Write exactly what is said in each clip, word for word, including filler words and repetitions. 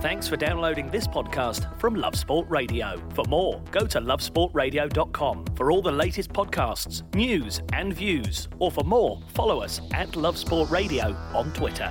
Thanks for downloading this podcast from Love Sport Radio. For more, go to love sport radio dot com for all the latest podcasts, news and views. Or for more, follow us at Love Sport Radio on Twitter.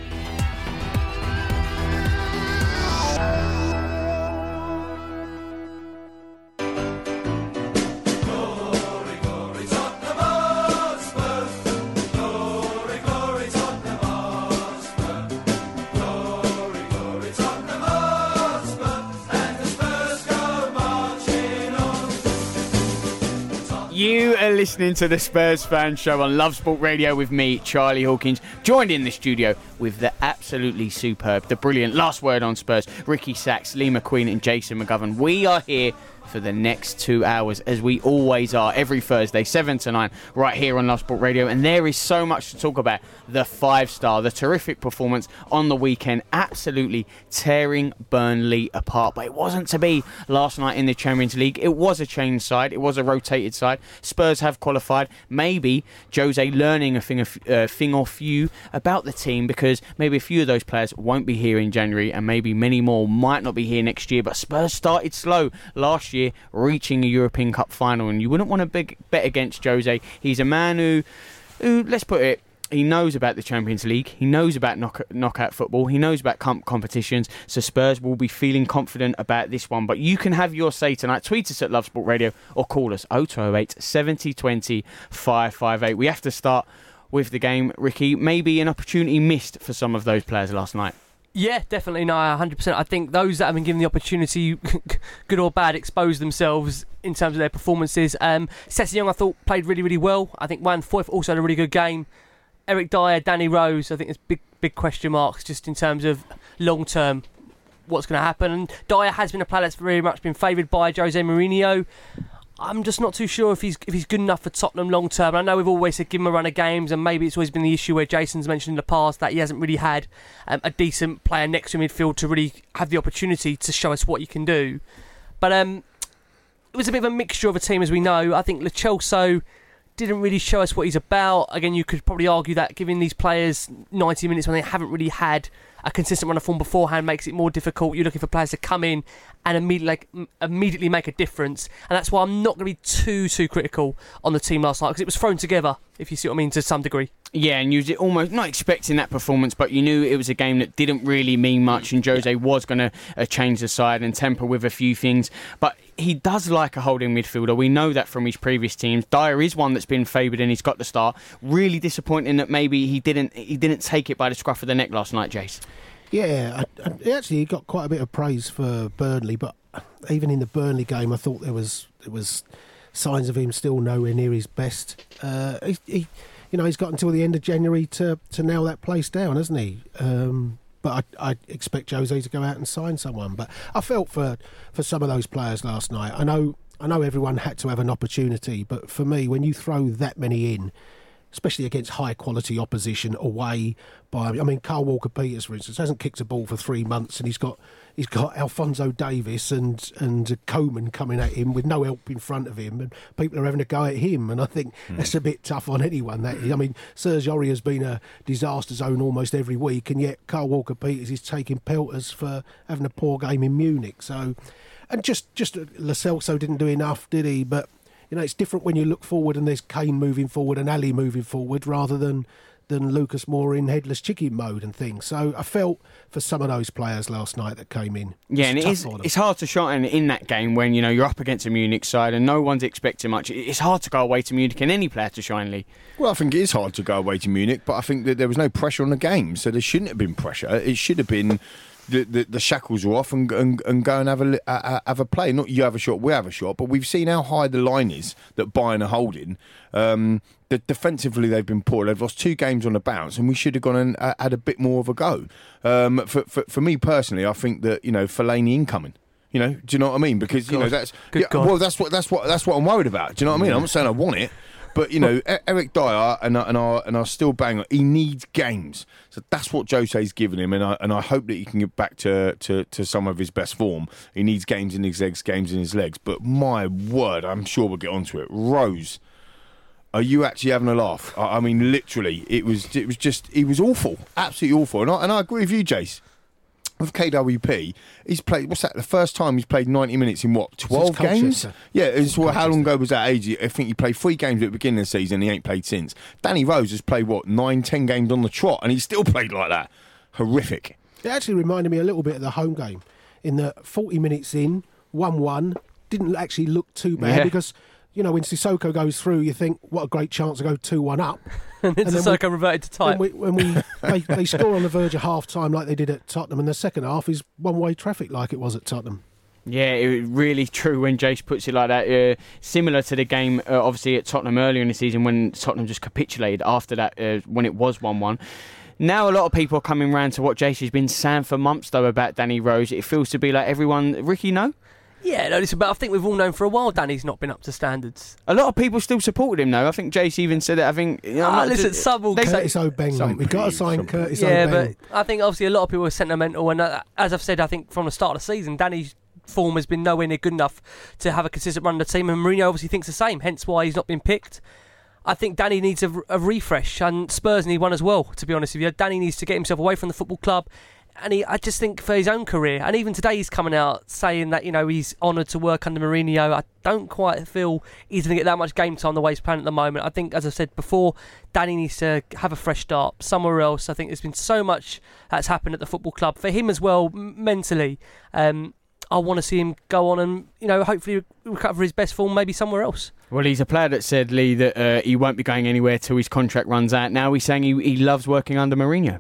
You are listening to the Spurs Fan Show on Love Sport Radio with me, Charlie Hawkins, joined in the studio with the absolutely superb, the brilliant Last Word on Spurs, Ricky Sachs, Lee McQueen and Jason McGovern. We are here for the next two hours, as we always are, every Thursday, seven to nine, right here on Love Sport Radio. And there is so much to talk about. The five-star, the terrific performance on the weekend, absolutely tearing Burnley apart. But it wasn't to be last night in the Champions League. It was a changed side. It was a rotated side. Spurs have qualified. Maybe Jose learning a thing, a uh, thing or few about the team, because maybe a few of those players won't be here in January, and maybe many more might not be here next year. But Spurs started slow last year, reaching a European Cup final, and you wouldn't want to big bet against Jose. He's a man who, who, let's put it, he knows about the Champions League. He knows about knock, knockout football. He knows about comp competitions. So Spurs will be feeling confident about this one. But you can have your say tonight. Tweet us at Love Sport Radio or call us oh two oh eight, seven oh two oh, five five eight. We have to start with the game, Ricky. Maybe an opportunity missed for some of those players last night. Yeah, definitely. No, one hundred percent. I think those that have been given the opportunity, good or bad, exposed themselves in terms of their performances. Um, Sessegnon, I thought, played really, really well. I think Juan Foyth also had a really good game. Eric Dyer, Danny Rose, I think there's big, big question marks just in terms of long-term what's going to happen. And Dyer has been a player that's very much been favoured by Jose Mourinho. I'm just not too sure if he's if he's good enough for Tottenham long term. I know we've always said give him a run of games, and maybe it's always been the issue where Jason's mentioned in the past that he hasn't really had um, a decent player next to him midfield to really have the opportunity to show us what he can do. But um, it was a bit of a mixture of a team, as we know. I think Lo Celso didn't really show us what he's about. Again, you could probably argue that giving these players ninety minutes when they haven't really had a consistent run of form beforehand makes it more difficult. You're looking for players to come in and immediately, like, immediately make a difference. And that's why I'm not going to be too, too critical on the team last night, because it was thrown together, if you see what I mean, to some degree. Yeah, and you were almost not expecting that performance, but you knew it was a game that didn't really mean much, and Jose was going to uh, change the side and temper with a few things. But he does like a holding midfielder. We know that from his previous teams. Dyer is one that's been favoured, and he's got the start. Really disappointing that maybe he didn't he didn't take it by the scruff of the neck last night, Jace. Yeah, I, I, actually, he got quite a bit of praise for Burnley, but even in the Burnley game, I thought there was there was signs of him still nowhere near his best. Uh, he, he, you know, he's got until the end of January to, to nail that place down, hasn't he? Um, but I, I expect Jose to go out and sign someone. But I felt for for some of those players last night. I know I know everyone had to have an opportunity, but for me, when you throw that many in, especially against high-quality opposition away by... I mean, Carl Walker-Peters, for instance, hasn't kicked a ball for three months, and he's got he's got Alphonso Davies and, and Coman coming at him with no help in front of him, and people are having a go at him, and I think mm. that's a bit tough on anyone. That is. I mean, Serge Aurier has been a disaster zone almost every week, and yet Carl Walker-Peters is taking pelters for having a poor game in Munich. So, and just, just Lo Celso didn't do enough, did he? But... You know, it's different when you look forward and there's Kane moving forward and Ali moving forward rather than, than Lucas Moura in headless chicken mode and things. So I felt for some of those players last night that came in. Yeah, and it is, it's hard to shine in that game when, you know, you're up against a Munich side and no one's expecting much. It's hard to go away to Munich and any player to shine, Lee. Well, I think it is hard to go away to Munich, but I think that there was no pressure on the game, so there shouldn't have been pressure. It should have been... The, the, the shackles are off and, and, and go and have a, uh, have a play. Not you have a shot, we have a shot. But we've seen how high the line is that Bayern are holding. Um, the, defensively, they've been poor. They've lost two games on the bounce, and we should have gone and uh, had a bit more of a go. Um, for, for, for me personally, I think that, you know, Fellaini incoming. You know, do you know what I mean? Because, you God. know, that's yeah, well, that's what that's what that's what I'm worried about. Do you know what I mean? I'm not saying I want it. But, you know, Eric Dyer and, and, our, and our still bang on, he needs games. So that's what Jose's given him, and I and I hope that he can get back to, to, to some of his best form. He needs games in his legs, games in his legs. But my word, I'm sure we'll get onto it. Rose, are you actually having a laugh? I, I mean, literally, it was it was just, he was awful. Absolutely awful. And I, and I agree with you, Jace. With K W P, he's played. What's that? The first time he's played ninety minutes in what? Twelve Since games. Colchester. Yeah. It's, well, how Colchester. long ago was that age? I think he played three games at the beginning of the season. He ain't played since. Danny Rose has played what nine, ten games on the trot, and he's still played like that. Horrific. It actually reminded me a little bit of the home game, in the forty minutes in, one-one, didn't actually look too bad Yeah. because, you know, when Sissoko goes through, you think, what a great chance to go two-one up. and then And then Sissoko reverted to type. When we, when we they, they score on the verge of half-time like they did at Tottenham, and the second half is one-way traffic like it was at Tottenham. Yeah, it was really true when Jace puts it like that. Uh, similar to the game, uh, obviously, at Tottenham earlier in the season when Tottenham just capitulated after that, uh, when it was one-one. Now a lot of people are coming round to what Jace has been saying for months, though, about Danny Rose. It feels to be like everyone... Ricky, no? Yeah, no, listen, but I think we've all known for a while Danny's not been up to standards. A lot of people still supported him, though. I think Jace even said it. I think... You know, I'm Ah, not- listen, some will they say- say- Curtis O'Beng, some mate. We've got to people, sign some Curtis Yeah, O'Beng. but I think obviously a lot of people are sentimental, and uh, as I've said, I think from the start of the season, Danny's form has been nowhere near good enough to have a consistent run of the team, and Mourinho obviously thinks the same, hence why he's not been picked. I think Danny needs a, a refresh, and Spurs need one as well, to be honest with you. Danny needs to get himself away from the football club, and he, I just think for his own career, and even today he's coming out saying that, you know, he's honoured to work under Mourinho. I don't quite feel he's going to get that much game time the way he's playing at the moment. I think, as I said before, Danny needs to have a fresh start somewhere else. I think there's been so much that's happened at the football club. For him as well, m- mentally, um, I want to see him go on and, you know, hopefully recover his best form maybe somewhere else. Well, he's a player that said, Lee, that uh, he won't be going anywhere till his contract runs out. Now he's saying he, he loves working under Mourinho.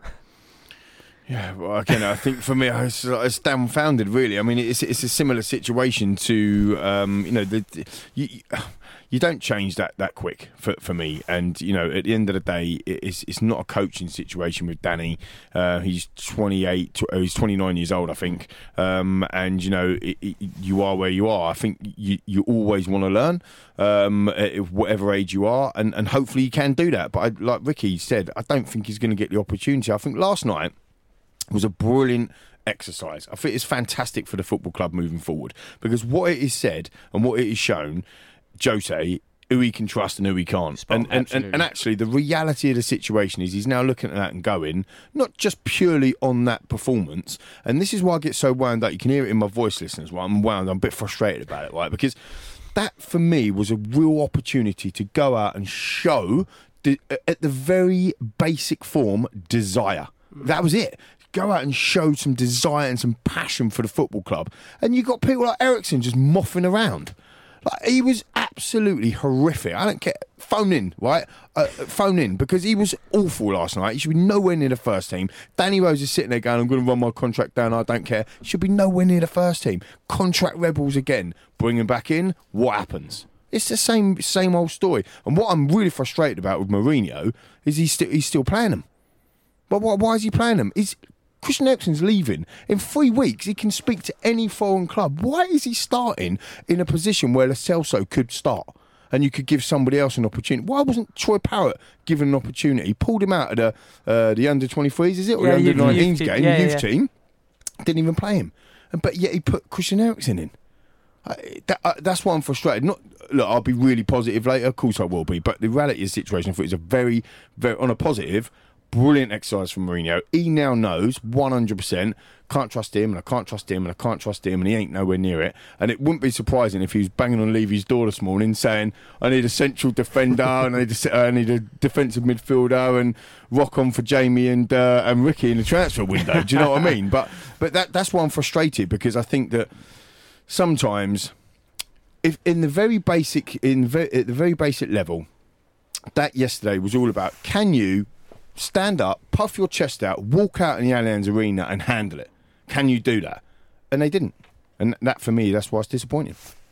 Yeah, well, again, I think for me, it's, it's dumbfounded, really. I mean, it's it's a similar situation to, um, you know, the, the you, you don't change that that quick for, for me. And, you know, at the end of the day, it's it's not a coaching situation with Danny. Uh, he's twenty-eight, tw- he's twenty-nine years old, I think. Um, and, you know, it, it, you are where you are. I think you, you always want to learn, um, at whatever age you are. And, and hopefully you can do that. But I, like Ricky said, I don't think he's going to get the opportunity. I think last night was a brilliant exercise. I think it's fantastic for the football club moving forward, because what it is said and what it is shown, Jose, who he can trust and who he can't. Spot on, And, and, and, absolutely. and actually the reality of the situation is he's now looking at that and going, not just purely on that performance, and this is why I get so wound up. You can hear it in my voice, listeners, why I'm wound, I'm a bit frustrated about it, right? Because that for me was a real opportunity to go out and show, the, at the very basic form, desire. That was it. Go out and show some desire and some passion for the football club. And you got people like Ericsson just moffing around. Like, he was absolutely horrific. I don't care. Phone in, right? Uh, phone in, because he was awful last night. He should be nowhere near the first team. Danny Rose is sitting there going, I'm going to run my contract down. I don't care. He should be nowhere near the first team. Contract rebels again. Bring him back in. What happens? It's the same same old story. And what I'm really frustrated about with Mourinho is he's, st- he's still playing them. But why, why is he playing them? Is Christian Eriksen's leaving. In three weeks, he can speak to any foreign club. Why is he starting in a position where Lo Celso could start and you could give somebody else an opportunity? Why wasn't Troy Parrott given an opportunity? He pulled him out of the uh, the under twenty-threes, is it? Or Yeah, the youth- under nineteens youth game, team. Yeah, youth yeah. team. Didn't even play him. And, but yet he put Christian Eriksen in. Uh, that, uh, that's why I'm frustrated. Not look, I'll be really positive later. Of course I will be. But the reality of the situation, I thought, is a very, very, on a positive, brilliant exercise from Mourinho. He now knows one hundred percent can't trust him, and I can't trust him, and I can't trust him, and he ain't nowhere near it. And it wouldn't be surprising if he was banging on Levy's door this morning saying, I need a central defender, and I need a, I need a defensive midfielder, and rock on for Jamie and uh, and Ricky in the transfer window. Do you know what I mean? But but that that's why I'm frustrated, because I think that sometimes, if in the very basic, in ve- at the very basic level, that yesterday was all about, can you stand up, puff your chest out, walk out in the Allianz Arena and handle it? Can you do that? And they didn't. And that, for me, that's why it's disappointing.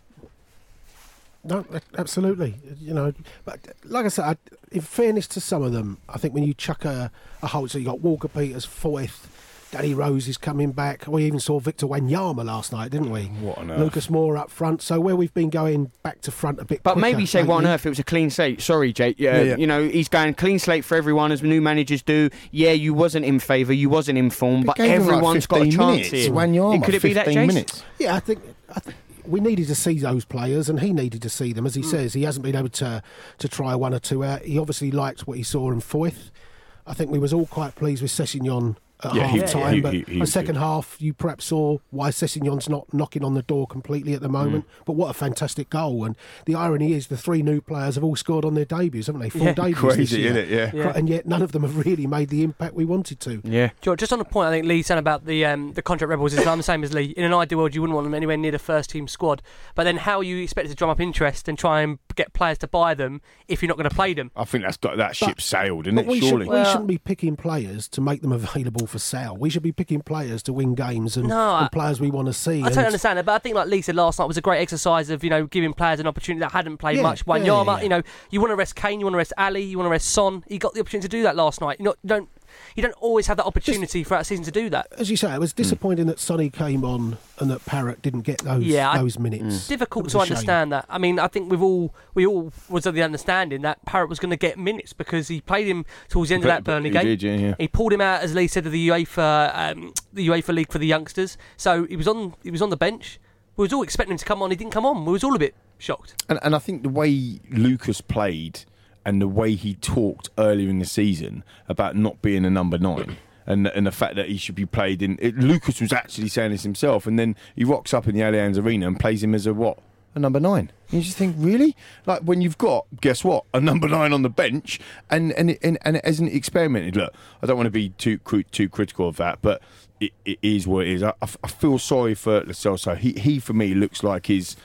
No, absolutely. You know, but like I said, I, in fairness to some of them, I think when you chuck a, a hold, so you got Walker Peters, Foyth, Danny Rose is coming back. We even saw Victor Wanyama last night, didn't we? What on earth? Lucas Moore up front. So where we've been going back to front a bit But quicker maybe say what on lately. earth, it was a clean slate. Sorry, Jake. Yeah, Yeah, yeah. You know, he's going clean slate for everyone, as new managers do. Yeah, you wasn't in favour, you wasn't in form, but Gave him like everyone's got a fifteen chance minutes. here. Wanyama, Could it be that, fifteen Jace? minutes. Yeah, I think, I think we needed to see those players, and he needed to see them. As he says, he hasn't been able to to try one or two out. He obviously liked what he saw in Foyth. I think we was all quite pleased with Sessegnon at Yeah, he- half yeah, time, he- but he- he the was second good. half you perhaps saw why Sessegnon's not knocking on the door completely at the moment. Mm. But what a fantastic goal! And the irony is the three new players have all scored on their debuts, haven't they? Full Yeah. debuts Crazy, this year. isn't it? Yeah. Yeah. And yet none of them have really made the impact we wanted to. Yeah. George, just on the point I think Lee said about the um, the contract rebels is I'm the same as Lee. In an ideal world, you wouldn't want them anywhere near the first team squad. But then how are you expected to drum up interest and try and get players to buy them if you're not going to play them? I think that's got that ship sailed, isn't But it? we, Surely. should, Well- we shouldn't be picking players to make them available for sale. We should be picking players to win games and, No, I- and players we want to see. I totally And- understand that, but I think like Lee said last night was a great exercise of, you know, giving players an opportunity that hadn't played Yeah, much. Wanyama, yeah, yeah. you know, you want to rest Kane, you want to rest Ali, you want to rest Son. He got the opportunity to do that last night. You know, you don't you don't always have that opportunity throughout the season to do that. As you say, it was disappointing that Sonny came on and that Parrott didn't get those Yeah, I- those minutes. Difficult It was to a shame. understand that. I mean, I think we've all we all was of the understanding that Parrott was going to get minutes because he played him towards the end of that Burnley He game. did, yeah, yeah. He pulled him out, as Lee said, of the UEFA um, the UEFA League for the youngsters. So he was on he was on the bench. We was all expecting him to come on. He didn't come on. We was all a bit shocked. And, and I think the way Lucas played and the way he talked earlier in the season about not being a number nine and and the fact that he should be played in... It, Lucas was actually saying this himself, and then he rocks up in the Allianz Arena and plays him as a what? A number nine. And you just think, really? Like, when you've got, guess what? A number nine on the bench, and and it, and, and it hasn't experimented. Look, I don't want to be too cru- too critical of that, but it, it is what it is. I, I f- I feel sorry for Lo Celso. He, he, for me, looks like his...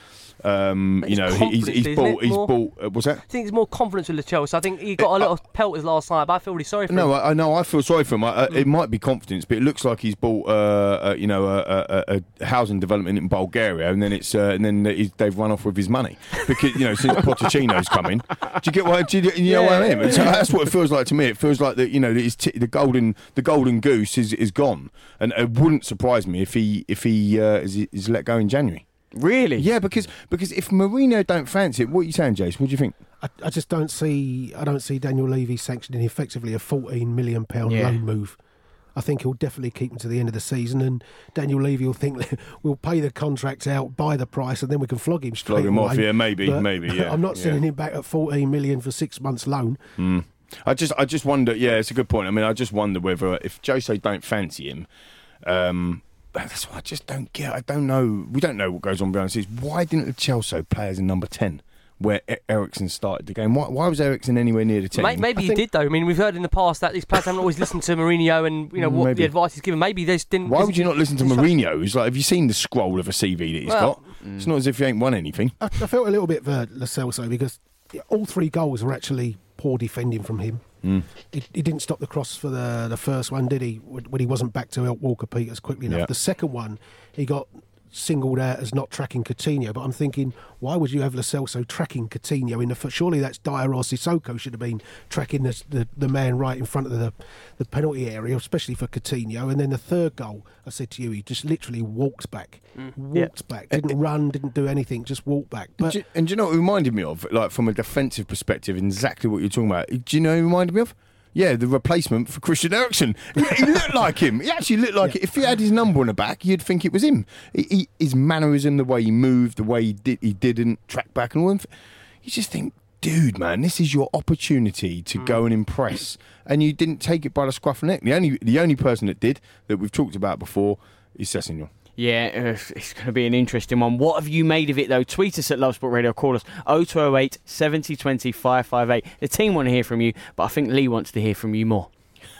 Um, But you it's know, he's, confidence, he's isn't bought. it, He's more? bought. Uh, what's that? I think there's more confidence with Lo Celso. I think he got a lot of pelters last night, but I feel really sorry for him. No, I, I know. I feel sorry for him. I, uh, It might be confidence, but it looks like he's bought, uh, uh, you know, a, a, a housing development in Bulgaria, and then it's, uh, and then he's, they've run off with his money because you know since Pochettino's come in. Do you get what? Do you, you know what I mean? So that's what it feels like to me. It feels like that. You know, that his t- the golden, the golden goose is is gone, and it wouldn't surprise me if he if he uh, is, is let go in January. Really? Yeah, because because if Mourinho don't fancy it, what are you saying, Jason? What do you think? I, I just don't see. I don't see Daniel Levy sanctioning effectively a fourteen million pound Yeah. loan move. I think he'll definitely keep him to the end of the season, and Daniel Levy will think we'll pay the contract out, buy the price, and then we can flog him straight Flog him away. off, yeah, maybe, But maybe, yeah. I'm not yeah. sending him back at fourteen million for six months loan. Mm. I just, I just wonder. Yeah, it's a good point. I mean, I just wonder whether if Jose don't fancy him, um, that's what I just don't get. I don't know. We don't know what goes on behind the scenes. Why didn't Chelsea play as a number ten where e- Eriksen started the game? Why, why was Eriksen anywhere near the team? May- Maybe I he think- did though. I mean, we've heard in the past that these players haven't always listened to Mourinho and you know what Maybe. the advice he's given. Maybe they just didn't. Why would you not listen to It's- Mourinho? It's like, have you seen the scroll of a C V that he's Well, got? It's not as if he ain't won anything. I, I felt a little bit for Lo Celso because all three goals were actually poor defending from him. Mm. He, he didn't stop the cross for the the first one, did he? When he wasn't back to help Walker Peters quickly enough. Yeah. The second one, he got singled out as not tracking Coutinho. But I'm thinking, why would you have Lo Celso tracking Coutinho in the foot? Surely that's Dyer or Sissoko should have been tracking the, the the man right in front of the the penalty area, especially for Coutinho. And then the third goal, I said to you, he just literally walks back, walked back, didn't run, didn't do anything, just walked back. And But do, you- and do you know what it reminded me of? Like, from a defensive perspective, exactly what you're talking about. Do you know what it reminded me of? Yeah, the replacement for Christian Eriksen. He, he looked like him. He actually looked like Yeah. it. If he had his number on the back, you'd think it was him. He, he, his mannerism, the way he moved, the way he did, he didn't track back and all. That. You just think, dude, man, this is your opportunity to go and impress, and you didn't take it by the scruff of the neck. The only, the only person that did, that we've talked about before, is Sessegnon. Yeah, uh, it's going to be an interesting one. What have you made of it, though? Tweet us at Love Sport Radio. Call us oh two oh eight, seven oh two oh, five five eight. The team want to hear from you, but I think Lee wants to hear from you more.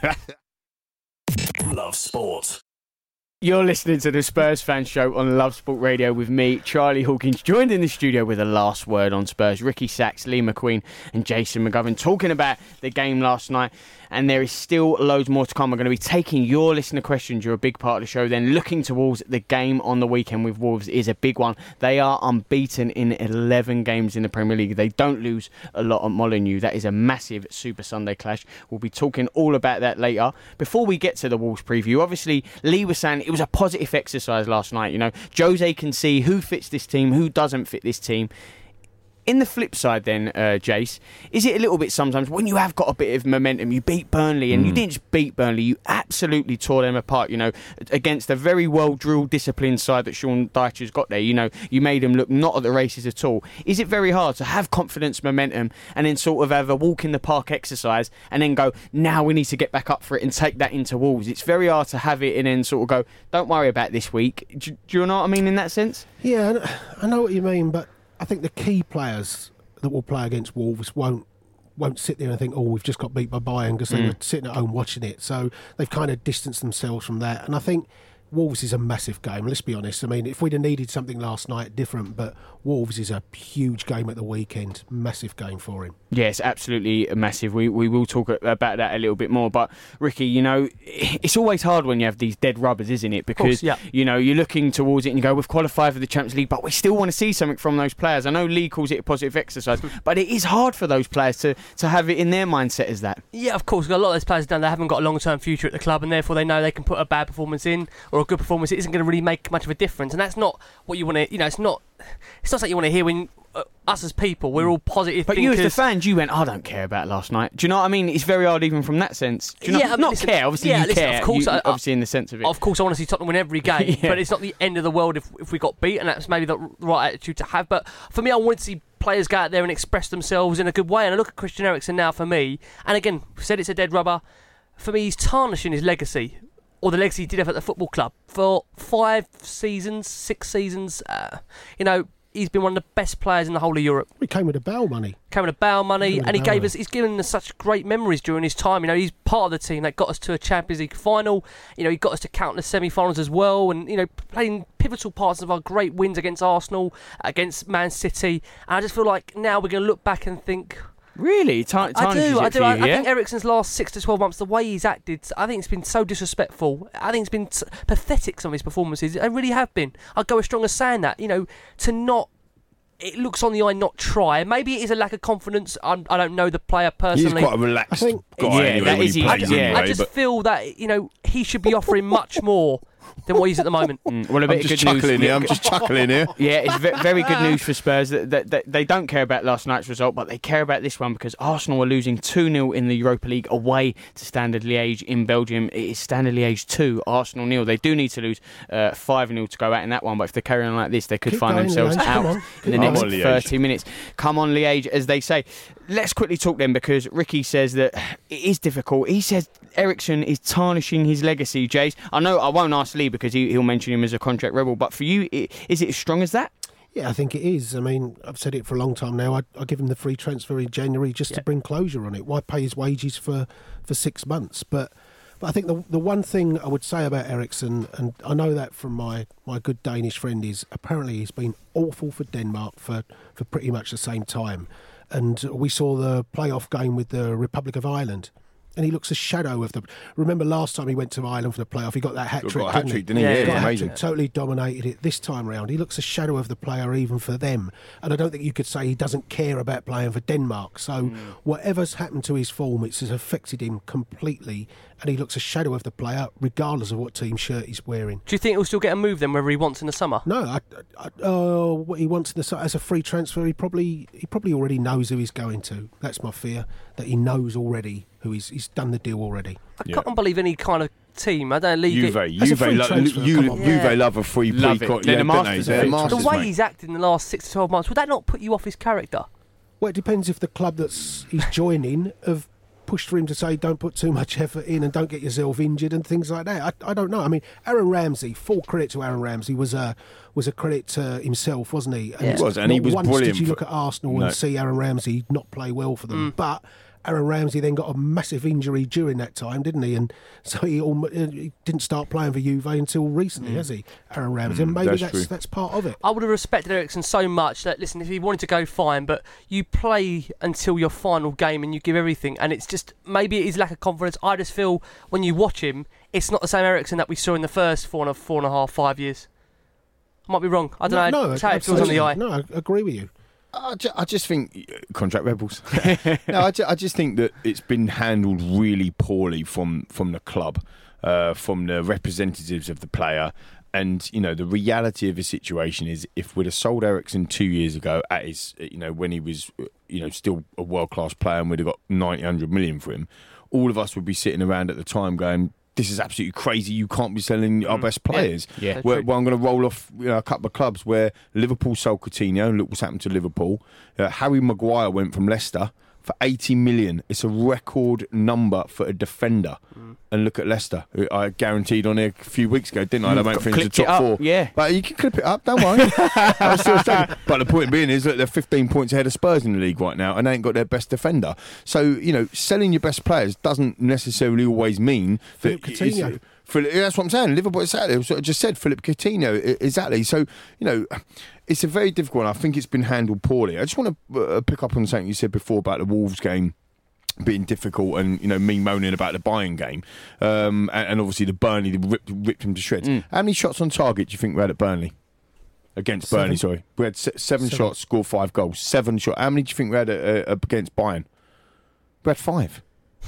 Love Sport. You're listening to the Spurs Fan Show on Love Sport Radio with me, Charlie Hawkins, joined in the studio with a last word on Spurs. Ricky Sachs, Lee McQueen and Jason McGovern talking about the game last night. And there is still loads more to come. We're going to be taking your listener questions. You're a big part of the show. Then looking towards the game on the weekend with Wolves is a big one. They are unbeaten in eleven games in the Premier League. They don't lose a lot at Molineux. That is a massive Super Sunday clash. We'll be talking all about that later. Before we get to the Wolves preview, obviously Lee was saying it was a positive exercise last night. You know, Jose can see who fits this team, who doesn't fit this team. In the flip side then, uh, Jace, is it a little bit sometimes when you have got a bit of momentum, you beat Burnley, and mm. you didn't just beat Burnley, you absolutely tore them apart, you know, against a very well-drilled, disciplined side that Sean Dyche's got there. You know, you made them look not at the races at all. Is it very hard to have confidence, momentum, and then sort of have a walk in the park exercise and then go, now we need to get back up for it and take that into Wolves? It's very hard to have it and then sort of go, don't worry about this week. Do, do you know what I mean in that sense? Yeah, I know what you mean, but I think the key players that will play against Wolves won't won't sit there and think, oh, we've just got beat by Bayern, because they mm. were sitting at home watching it. So they've kind of distanced themselves from that. And I think Wolves is a massive game, let's be honest. I mean, if we'd have needed something last night, different, but Wolves is a huge game at the weekend. Massive game for him. Yes, absolutely massive. We we will talk about that a little bit more. But, Ricky, you know, it's always hard when you have these dead rubbers, isn't it? Because, course, yeah. you know, you're looking towards it and you go, we've qualified for the Champions League, but we still want to see something from those players. I know Lee calls it a positive exercise, but it is hard for those players to, to have it in their mindset as that. Yeah, of course. A lot of those players down there haven't got a long-term future at the club, and therefore they know they can put a bad performance in or a good performance. It isn't going to really make much of a difference, and that's not what you want to. You know, it's not. It's not something you want to hear when uh, us as people, we're all positive. But thinkers. you as the fans, you went, I don't care about last night. Do you know what I mean? It's very hard even from that sense. Do you know? Yeah, I mean, not listen, care. Obviously, yeah, you listen, care. Of course, you, I, obviously, in the sense of it. Of course, I want to see Tottenham win every game, yeah. but it's not the end of the world if if we got beat, and that's maybe the right attitude to have. But for me, I want to see players go out there and express themselves in a good way. And I look at Christian Eriksen now for me, and again, we said it's a dead rubber. For me, he's tarnishing his legacy, or the legacy he did have at the football club for five seasons, six seasons. Uh, you know, he's been one of the best players in the whole of Europe. He came with a Bale money. Came with a Bale money, Came with and he a Bale gave money. us. He's given us such great memories during his time. You know, he's part of the team that got us to a Champions League final. You know, he got us to countless semi-finals as well, and you know, playing pivotal parts of our great wins against Arsenal, against Man City. And I just feel like now we're going to look back and think. Really? Tar- I do, I do. You, I, yeah? I think Eriksen's last six to twelve months, the way he's acted, I think it's been so disrespectful. I think it's been t- pathetic, some of his performances. They really have been. I'd go as strong as saying that. You know, to not. It looks on the eye not try. Maybe it is a lack of confidence. I'm, I don't know the player personally. He's quite a relaxed I think, guy yeah, anyway that when is he he. plays Yeah. anyway. I just but feel that, you know, he should be offering much more than what he's at the moment. Mm, well, a I'm bit just of good news. chuckling here. I'm just chuckling here. Yeah, it's ve- very good news for Spurs. That, that, that they don't care about last night's result, but they care about this one because Arsenal are losing two nil in the Europa League away to Standard Liège in Belgium. It is Standard Liège two, Arsenal nil. They do need to lose uh, five nil to go out in that one, but if they carry on like this, they could Keep find going, themselves Liège. out Come on. in the Come next on, Liège. thirty minutes. Come on, Liège, as they say. Let's quickly talk then, because Ricky says that it is difficult. He says Eriksen is tarnishing his legacy, Jace. I know I won't ask Lee because he, he'll mention him as a contract rebel, but for you, it, is it as strong as that? Yeah, I think it is. I mean, I've said it for a long time now. I, I give him the free transfer in January just Yeah. to bring closure on it. Why pay his wages for, for six months? But but I think the the one thing I would say about Eriksen, and I know that from my, my good Danish friend, is apparently he's been awful for Denmark for, for pretty much the same time. And we saw the playoff game with the Republic of Ireland. And he looks a shadow of the. Remember last time he went to Ireland for the playoff, he got that hat Got trick, a didn't hat he? trick, didn't he? Yeah, Yeah, yeah. it was Got a amazing. hat-trick, totally dominated it this time round. He looks a shadow of the player even for them. And I don't think you could say he doesn't care about playing for Denmark. So Mm. whatever's happened to his form, it's has affected him completely. And he looks a shadow of the player, regardless of what team shirt he's wearing. Do you think he'll still get a move then, whether he wants in the summer? No, I, I, uh, what he wants in the, as a free transfer, he probably he probably already knows who he's going to. That's my fear, that he knows already who he's he's done the deal already. I Yeah. can't believe any kind of team. I don't leave Juve, it. As a Juve, free lo- transfer, you, come on. Juve Yeah. love a free Love pre it. con- They're yeah, the don't masters they? of They're it. masters, The way mate. he's acted in the last six to twelve months, would that not put you off his character? Well, it depends if the club that's he's joining have pushed for him to say don't put too much effort in and don't get yourself injured and things like that. I, I don't know. I mean, Aaron Ramsey, full credit to Aaron Ramsey, was a was a credit to himself, wasn't he? And Yeah. He was, and not he was once brilliant did you for- look at Arsenal No. and see Aaron Ramsey not play well for them, but. Aaron Ramsey then got a massive injury during that time, didn't he? And so he, almost, he didn't start playing for Juve until recently, has he? Aaron Ramsey. and maybe that's that's true. that's part of it. I would have respected Eriksen so much that, listen, if he wanted to go, fine, but you play until your final game and you give everything, and it's just, maybe it is lack of confidence. I just feel when you watch him, it's not the same Eriksen that we saw in the first four and a, four and a half, five years. I might be wrong. I don't know. No, That's how it feels on the eye. No, I agree with you. I just, I just think contract rebels. no, I, ju- I just think that it's been handled really poorly from from the club, uh, from the representatives of the player, And, you know, the reality of the situation is if we'd have sold Eriksen two years ago at his, you know, when he was, you know, still a world-class player and we'd have got ninety, one hundred million for him, all of us would be sitting around at the time going, this is absolutely crazy. You can't be selling our best players. Yeah. Yeah. Where, where I'm going to roll off you know, a couple of clubs where Liverpool sold Coutinho, and look what's happened to Liverpool. Uh, Harry Maguire went from Leicester for eighty million. It's a record number for a defender. Mm. And look at Leicester. I guaranteed on here a few weeks ago, didn't I? They went for into top four. Yeah. But you can clip it up, don't worry. I'm still saying. But the point being is that they're fifteen points ahead of Spurs in the league right now and they ain't got their best defender. So, you know, selling your best players doesn't necessarily always mean Philip that Coutinho. Philip, that's what I'm saying. Liverpool, exactly. What I just said, Philip Coutinho, exactly. So, you know, it's a very difficult one. I think it's been handled poorly. I just want to uh, pick up on something you said before about the Wolves game being difficult and, you know, me moaning about the Bayern game. Um, and, and obviously the Burnley ripped, ripped him to shreds. Mm. How many shots on target do you think we had at Burnley? Against seven. Burnley, sorry. We had se- seven, seven shots, scored five goals. Seven shots. How many do you think we had uh, against Bayern? We had five.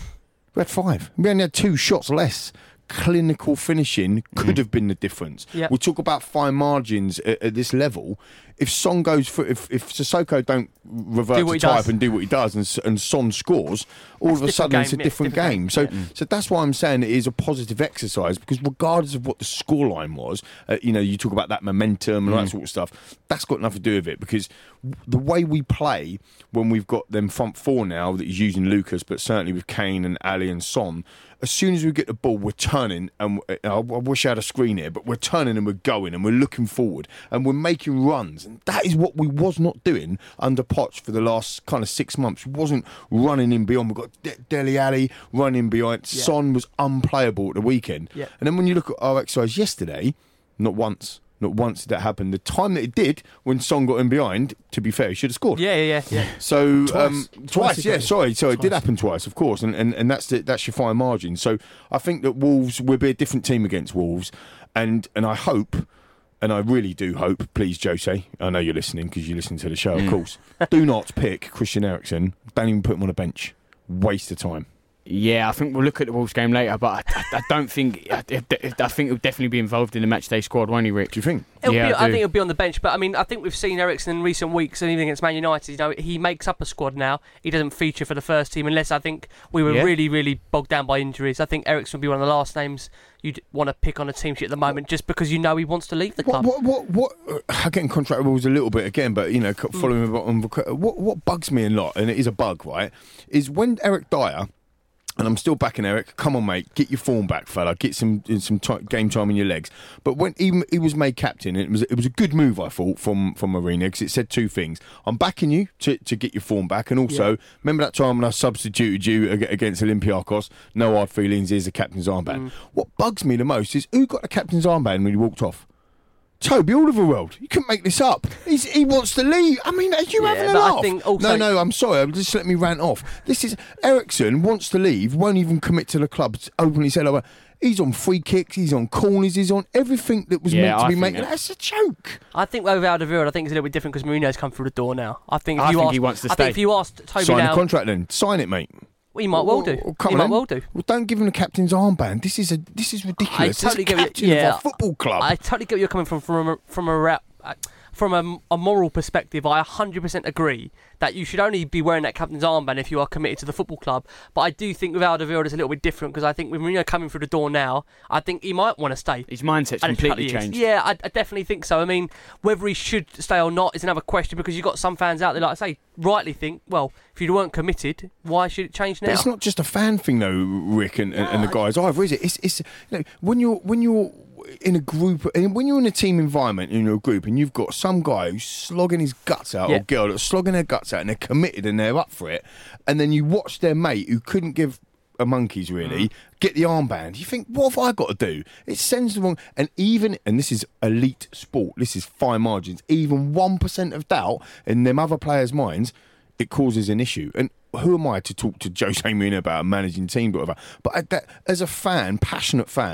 We had five. We only had two shots less. Clinical finishing could mm. have been the difference. Yep. We talk about fine margins at, at this level. If Son goes for, if, if Sissoko don't revert to type does. and do what he does, and, and Son scores, all that's of a sudden game. it's a yeah, different, different game. game. So, yeah. so that's why I'm saying it is a positive exercise, because regardless of what the scoreline was, uh, you know, you talk about that momentum and mm. all that sort of stuff. That's got nothing to do with it, because the way we play when we've got them front four now that is using Lucas, but certainly with Kane and Ali and Son. As soon as we get the ball, we're turning, and I wish I had a screen here, but we're turning and we're going and we're looking forward and we're making runs. And that is what we was not doing under Poch for the last kind of six months. We wasn't running in beyond. We've got De- Dele Alli running behind. Yeah. Son was unplayable at the weekend. Yeah. And then when you look at our exercise yesterday, not once. Not once did that happen. The time that it did, when Son got in behind, to be fair, he should have scored. Yeah, yeah, yeah. So twice, um, twice, twice yeah. Sorry, so twice. it did happen twice, of course, and and, and that's the, that's your fine margin. So I think that Wolves will be a different team against Wolves, and and I hope, and I really do hope, please, Jose, I know you're listening because you listen to the show, mm. of course. Do not pick Christian Eriksen. Don't even put him on a bench. Waste of time. Yeah, I think we'll look at the Wolves game later, but I, I, I don't think I, I think he'll definitely be involved in the matchday squad, won't he, Rick? Do you think? It'll yeah, be, I, I think he'll be on the bench, but I mean, I think we've seen Eriksen in recent weeks, and even against Man United, you know, he makes up a squad now. He doesn't feature for the first team unless I think we were yeah. really, really bogged down by injuries. I think Eriksen would be one of the last names you'd want to pick on a team sheet at the moment, just because you know he wants to leave the club. What? What? What? what uh, getting contract rules a little bit again, but you know, following mm. on what what bugs me a lot, and it is a bug, right? Is when Eric Dyer. And I'm still backing Eric. Come on, mate. Get your form back, fella. Get some some t- game time in your legs. But when he, he was made captain, it was it was a good move, I thought, from from Mourinho, because it said two things. I'm backing you to, to get your form back, and also, yeah. remember that time when I substituted you against Olympiacos? No hard feelings. Here's the captain's armband. Mm. What bugs me the most is who got the captain's armband when he walked off? Toby Alderweireld. You couldn't make this up. He's, he wants to leave. I mean, are you yeah, having a but laugh? I think also no, no, I'm sorry. Just let me rant off. This is Eriksen wants to leave, won't even commit to the club. Openly said, oh, he's on free kicks, he's on corners, he's on everything that was yeah, meant to I be made. That. That's a joke. I think with Alderweireld, I think it's a little bit different because Mourinho's come through the door now. I think if I you think asked, he wants to I stay. think if you asked Toby Sign now, the contract then. Sign it, mate. Well, he might well do. Well, come he on might then. well do. Well, don't give him the captain's armband. This is a this is ridiculous. I totally This is get captain you, yeah, of our football club. I totally get where you're coming from from a, from a rap. From a, a moral perspective, I one hundred percent agree that you should only be wearing that captain's armband if you are committed to the football club. But I do think with Alderweireld it's a little bit different, because I think with Mourinho coming through the door now, I think he might want to stay. His mindset's And completely it totally changed. is. Yeah, I, I definitely think so. I mean, whether he should stay or not is another question, because you've got some fans out there, like I say, rightly think, well, if you weren't committed, why should it change now? But it's not just a fan thing, though, Rick and, and, and the guys either, is it? It's, it's you know, when you're when you're in a group, and when you're in a team environment in your group, and you've got some guy who's slogging his guts out, yeah. or girl that's slogging their guts out, and they're committed and they're up for it, and then you watch their mate who couldn't give a monkeys really mm. get the armband, you think, what have I got to do? It sends the wrong, and even, and this is elite sport, this is fine margins, even one percent of doubt in them other players' minds, it causes an issue. And who am I to talk to Jose Mourinho about a managing team, whatever? But that, as a fan, passionate fan,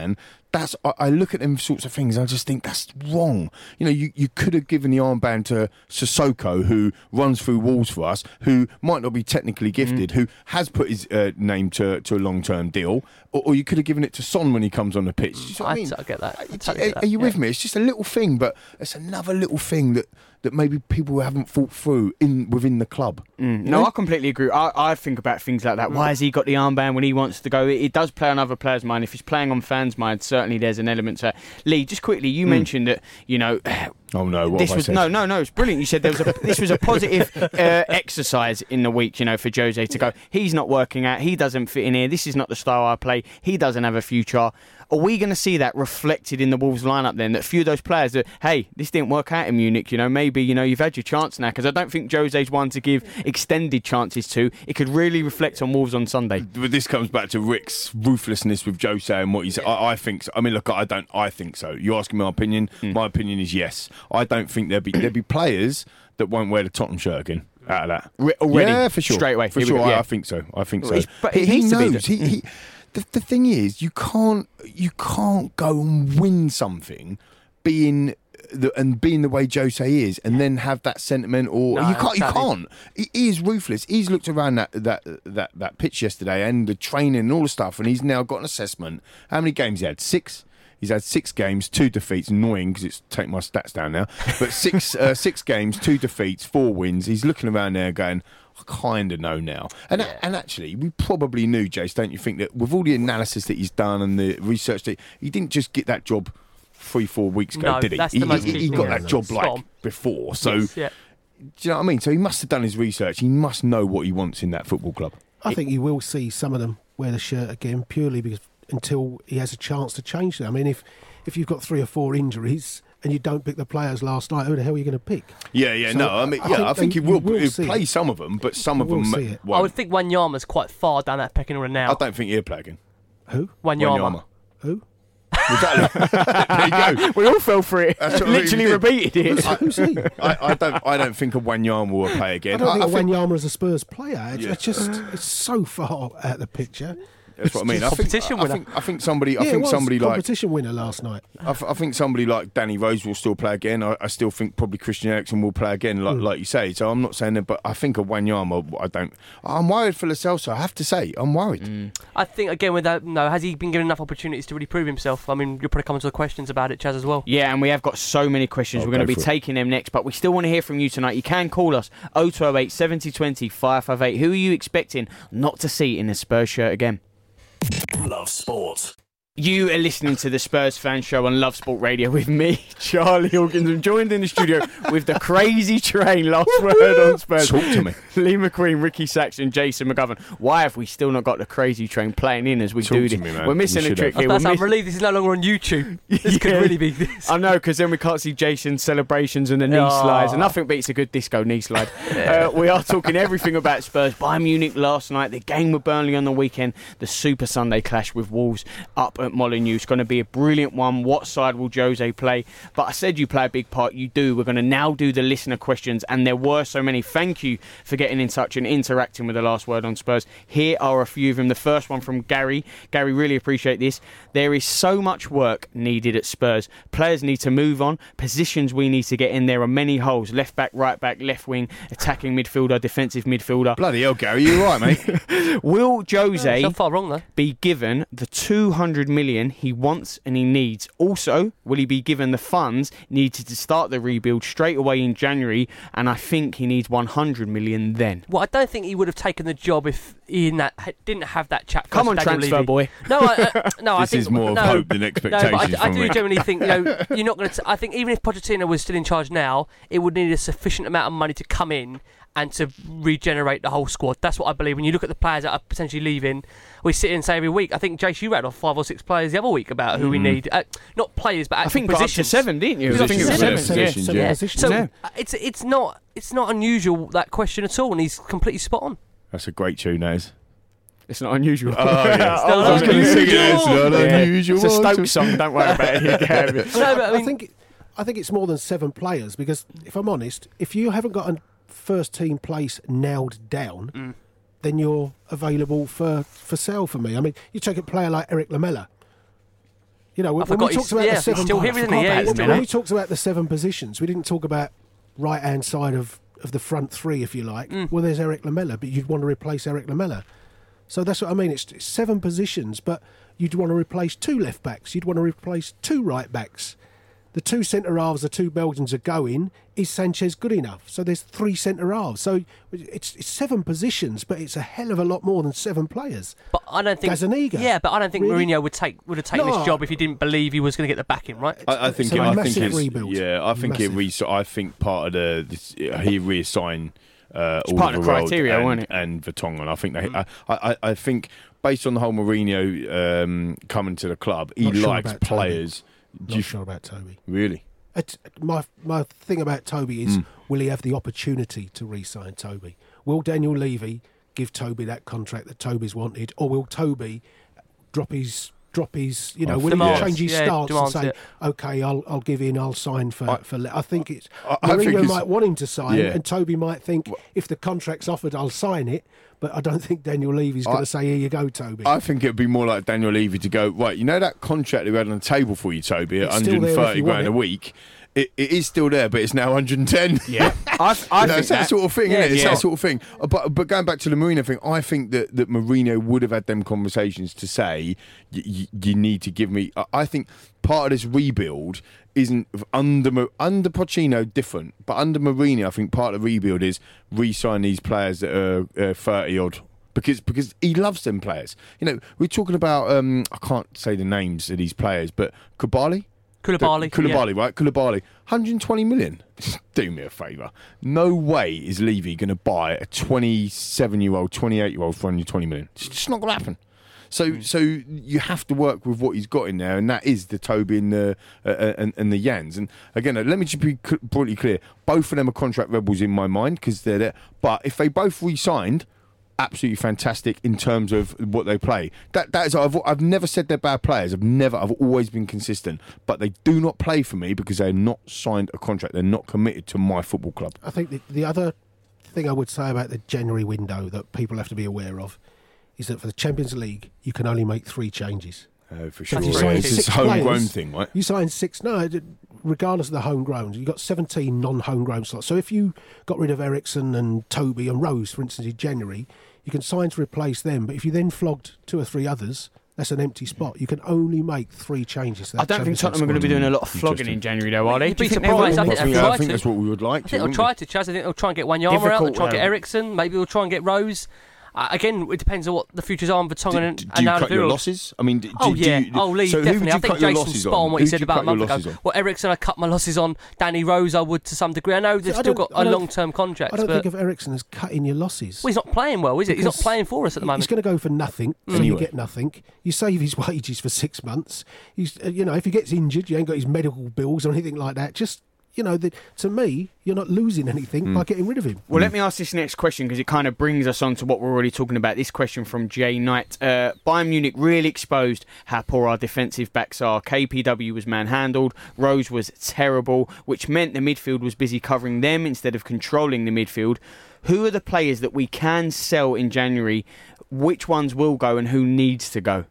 That's I, I look at them sorts of things and I just think that's wrong. You know, you, you could have given the armband to Sissoko, who runs through walls for us, who might not be technically gifted, mm. who has put his uh, name to, to a long-term deal, or, or you could have given it to Son when he comes on the pitch. You know what I mean? I get that. I totally are, get that. Are you yeah. with me? It's just a little thing, but it's another little thing that, that maybe people haven't thought through in within the club. Mm. No, I completely agree. I, I think about things like that. Why has he got the armband when he wants to go? It, it does play on other players' mind. If he's playing on fans' mind, certainly there's an element to that. Lee, just quickly, you mm. mentioned that, you know... Oh no! What this have was I said? no, no, no. It's brilliant. You said there was a this was a positive uh, exercise in the week, you know, for Jose to go. He's not working out. He doesn't fit in here. This is not the style I play. He doesn't have a future. Are we going to see that reflected in the Wolves lineup then? That a few of those players that, hey, this didn't work out in Munich, you know, maybe, you know, you've had your chance now, because I don't think Jose's one to give extended chances to. It could really reflect on Wolves on Sunday. But this comes back to Rick's ruthlessness with Jose and what he said. I, I think so. I mean, look, I don't. I think so. You're asking my opinion. Mm. My opinion is yes. I don't think there'll be there'll be players that won't wear the Tottenham shirt again. Out of that, Re- already, yeah, for sure, straight away, for sure. Yeah. I, I think so. I think so. But he, he, he knows. He, he, the, the thing is, you can't you can't go and win something being the, and being the way Jose is, and then have that sentiment. Or no, you can't. exactly. You can't. He, he is ruthless. He's looked around that that that that pitch yesterday and the training and all the stuff, and he's now got an assessment. How many games he had? Six. He's had six games, two defeats. Annoying because it's taking my stats down now. But six uh, six games, two defeats, four wins. He's looking around there going, I kind of know now. And yeah. and actually, we probably knew, Jace, don't you think, that with all the analysis that he's done and the research, that he didn't just get that job three, four weeks ago, no, did he? That's He, the most he, he got that job like Storm. before. So, Yes, yeah. do you know what I mean? So he must have done his research. He must know what he wants in that football club. I think you will see some of them wear the shirt again, purely because until he has a chance to change it. I mean, if if you've got three or four injuries and you don't pick the players last night, who the hell are you going to pick? Yeah, yeah, so no, I mean, I yeah, think I think they, he will, will he'll play it. some of them, but some you of them see it. won't. I would think Wanyama's quite far down that pecking order now. I don't think he'll play again. Who? Wanyama. Who? Exactly. There you go. We all fell for it. That's what Literally we did. repeated it. Who's he? I, I don't. I don't think a Wanyama will play I again. don't think I, I think Wanyama is a Spurs player. It's, Yeah. it's just it's so far out of the picture. that's what I mean. I think, Competition I, winner. think. I think somebody. Yeah, I it think was somebody like. competition winner last night. I, th- I think somebody like Danny Rose will still play again. I, I still think probably Christian Eriksen will play again, like, Mm. like you say. So I'm not saying that, but I think a Wanyama. I don't. I'm worried for Lo Celso. I have to say, I'm worried. Mm. I think, again, with that, no, has he been given enough opportunities to really prove himself? I mean, you'll probably come to the questions about it, Chaz, as well. Yeah, and we have got so many questions. Oh, We're going to go be for it. taking them next, but we still want to hear from you tonight. You can call us oh two oh eight, seven oh two oh, five five eight. Who are you expecting not to see in a Spurs shirt again? Love Sport. You are listening to the Spurs Fan Show on Love Sport Radio with me, Charlie Hawkins. I'm joined in the studio with the crazy train. Last word on Spurs. Talk to me. Lee McQueen, Ricky Sachs and Jason McGovern. Why have we still not got the crazy train playing in as we Talk do to this? me, man. We're missing You a should trick have. here. That's We're I'm miss- relieved this is no longer on YouTube. This could Yeah. really be this. I know, because then we can't see Jason's celebrations and the knee Oh. slides. And nothing beats a good disco knee slide. uh, we are talking everything about Spurs. Bayern Munich last night, the game with Burnley on the weekend, the Super Sunday clash with Wolves up at Molineux. It's going to be a brilliant one. What side will Jose play? But I said you play a big part. You do. We're going to now do the listener questions, and there were so many. Thank you for getting in touch and interacting with the last word on Spurs. Here are a few of them. The first one from Gary. Gary, really appreciate this. There is so much work needed at Spurs. Players need to move on. Positions we need to get in. There are many holes. Left back, right back, left wing, attacking midfielder, defensive midfielder. Bloody hell, Gary, you all right, mate? Will Oh, Jose it's not far wrong, though. be given the two hundred million he wants and he needs? Also, will he be given the funds needed to start the rebuild straight away in January? And I think he needs one hundred million then. Well, I don't think he would have taken the job if he in that, didn't have that chat. Come on, Daniel transfer Levy. boy. No, I, uh, no, I This think is more no, of hope than No, expectations but I, I from do me. generally think, you know, you're not going to. I think even if Pochettino was still in charge now, it would need a sufficient amount of money to come in and to regenerate the whole squad. That's what I believe. When you look at the players that are potentially leaving, we sit here and say every week. I think, Jace, you read off five or six players the other week about who we need. Uh, not players, but I actual think got up to positions. seven, didn't you? It was I up think to it was seven. seven. Positions, yeah. yeah. Yeah. Positions. So Yeah. uh, it's it's not it's not unusual, that question at all, and he's completely spot on. That's a great tune, that is. It's not unusual. Oh, yeah. I was not gonna sing it. unusual. It's not Yeah. unusual. It's a Stoke song. Don't worry about it. You can have it. No, but I I, mean, think I think it's more than seven players because if I'm honest, if you haven't got a first team place nailed down, Mm. then you're available for, for sale for me. I mean, you take a player like Eric Lamela. You know, when, I when forgot we he's- talked about yeah, the seven, he's still here, isn't he? Yeah, he's when, still when here. we talked about the seven positions, we didn't talk about right hand side of, of the front three, if you like. Mm. Well, there's Eric Lamela, but you'd want to replace Eric Lamela. So that's what I mean. It's, it's seven positions, but you'd want to replace two left backs. You'd want to replace two right backs. The two centre halves, the two Belgians are going. Is Sanchez good enough? So there's three centre halves. So it's, it's seven positions, but it's a hell of a lot more than seven players. But I don't think Gazzaniga. Yeah, but I don't think Really? Mourinho would take would have taken No. this job if he didn't believe he was going to get the backing, right? I, I think. It's a it, I think massive it's rebuild. yeah. I think it. Massive. Re- I think part of the this, he reassigned uh, It's part of the Alderweireld criteria, and, wasn't it? and Vertonghen. I think they. I, I, I think based on the whole Mourinho um, coming to the club, he Not sure likes about Toby. players. Do Not you- sure about Toby. Really? It's, my my thing about Toby is, Mm. will he have the opportunity to re-sign Toby? Will Daniel Levy give Toby that contract that Toby's wanted, or will Toby drop his drop his you know I will think- he Demands, change his yeah, stance and demands say, it. okay, I'll I'll give in, I'll sign for I- for. Le-" I think it's I- I think Mourinho it's- might want him to sign, Yeah. and Toby might think if the contract's offered, I'll sign it. But I don't think Daniel Levy's going I- to say, here you go, Toby. I think it'd be more like Daniel Levy to go, right, you know that contract that we had on the table for you, Toby, at It's still there if one hundred thirty you want grand a it. week. It, it is still there, but it's now one hundred ten. Yeah, I, I You know, think it's that, that. sort of thing, Yeah, isn't it? It's yeah. that sort of thing. Uh, But but going back to the Mourinho thing, I think that, that Mourinho would have had them conversations to say, y- y- you need to give me. I- I think part of this rebuild isn't under Mo- under Pochettino different, but under Mourinho, I think part of the rebuild is re-sign these players that are uh, thirty odd. Because because he loves them players. You know, we're talking about um, I can't say the names of these players, but Koulibaly. Koulibaly, Koulibaly, right? Koulibaly, one hundred twenty million. Do me a favour. No way is Levy going to buy a twenty-seven-year-old, twenty-eight-year-old for one hundred twenty million. It's just not going to happen. So, so you have to work with what he's got in there, and that is the Toby and the uh, and, and the Yans. And again, uh, let me just be c- brutally clear: both of them are contract rebels in my mind because they're there. But if they both re-signed, absolutely fantastic in terms of what they play. That that is, I've I've never said they're bad players. I've never, I've always been consistent. But they do not play for me because they're not signed a contract. They're not committed to my football club. I think the, the other thing I would say about the January window that people have to be aware of is that for the Champions League, you can only make three changes. Uh, for So sure, if you sign it's six a homegrown players, thing, right? You sign six, no, it- regardless of the homegrown, you've got seventeen non-homegrown slots. So if you got rid of Ericsson and Toby and Rose, for instance, in January, you can sign to replace them. But if you then flogged two or three others, that's an empty spot. You can only make three changes. To that I don't think Champions Tottenham are League going to be squad. doing a lot of flogging Interesting. in January, though, are they? You'd Do you be think they surprised. will? I I think think, they'll I try think to. that's what we would like I to. think they'll wouldn't try we? to, Chaz. I think they'll try and get Wanyama out. They'll Difficult, try and get though. Ericsson. Maybe they'll try and get Rose. Uh, again, it depends on what the futures are on Vertonghen Do, and, do and you cut your Alderweireld. losses? I mean, do, Oh do yeah, you, oh Lee, so who definitely. would I you think cut your Jason's losses spot on what he Who'd said you about cut a your month losses ago. on? Well, Ericsson, I cut my losses on. Danny Rose, I would to some degree. I know they've I still don't- got I a don't- long-term contract, I don't but think of Ericsson as cutting your losses. well, he's not playing well, is it? He's not Because playing for us at the He's moment. going to go for nothing, so you Anyway. get nothing. You save his wages for six months. He's, uh, you know, if he gets injured, you ain't got his medical bills or anything like that. Just, you know, the, to me, you're not losing anything Hmm. by getting rid of him. Well, let me ask this next question because it kind of brings us on to what we're already talking about. This question from Jay Knight. Uh, Bayern Munich really exposed how poor our defensive backs are. K P W was manhandled. Rose was terrible, which meant the midfield was busy covering them instead of controlling the midfield. Who are the players that we can sell in January? Which ones will go and who needs to go?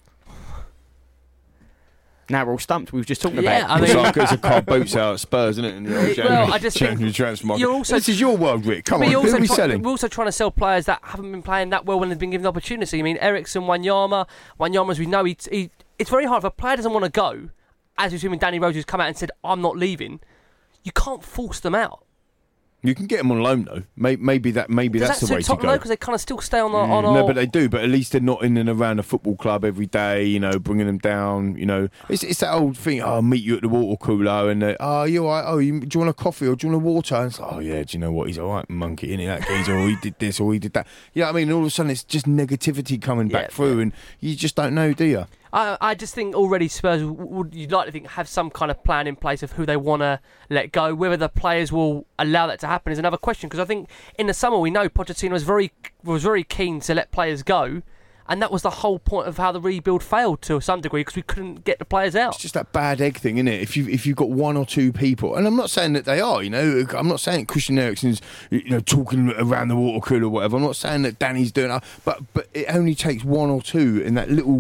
Now we're all stumped. We were just talking Yeah, about I it. It's mean- like it's a car boats out at Spurs, isn't it? In the old Well, January, I just think January transfer market. you're also- this is your world, Rick. Come But on, you're who also are we try- selling? We're also trying to sell players that haven't been playing that well when they've been given the opportunity. I mean, Ericsson, Wanyama, Wanyama, as we know, he, he, it's very hard if a player doesn't want to go. As we've seen when Danny Rose has come out and said, "I'm not leaving," you can't force them out. You can get them on loan though. Maybe, maybe that. Maybe Does that's that the way suit to Tottenham go. because they kind of still stay on the on no, our- but they do. But at least they're not in and around a football club every day. You know, bringing them down. You know, it's it's that old thing. Oh, I'll meet you at the water cooler, and uh, oh, you all right? Oh, you, do you want a coffee or do you want a water? And it's like, oh yeah, do you know what? He's all right, monkey, isn't he? That geezer, or he did this, or he did that. Yeah, you know I mean, all of a sudden it's just negativity coming Yeah, back through, and you just don't know, do you? I, I just think already Spurs w- would you'd like to think have some kind of plan in place of who they want to let go. Whether the players will allow that to happen is another question. Because I think in the summer we know Pochettino was very was very keen to let players go, and that was the whole point of how the rebuild failed to some degree because we couldn't get the players out. It's just that bad egg thing, isn't it? If you if you've got one or two people, and I'm not saying that they are, you know, I'm not saying Christian Eriksen's, you know, talking around the water cooler or whatever. I'm not saying that Danny's doing that, but but it only takes one or two in that little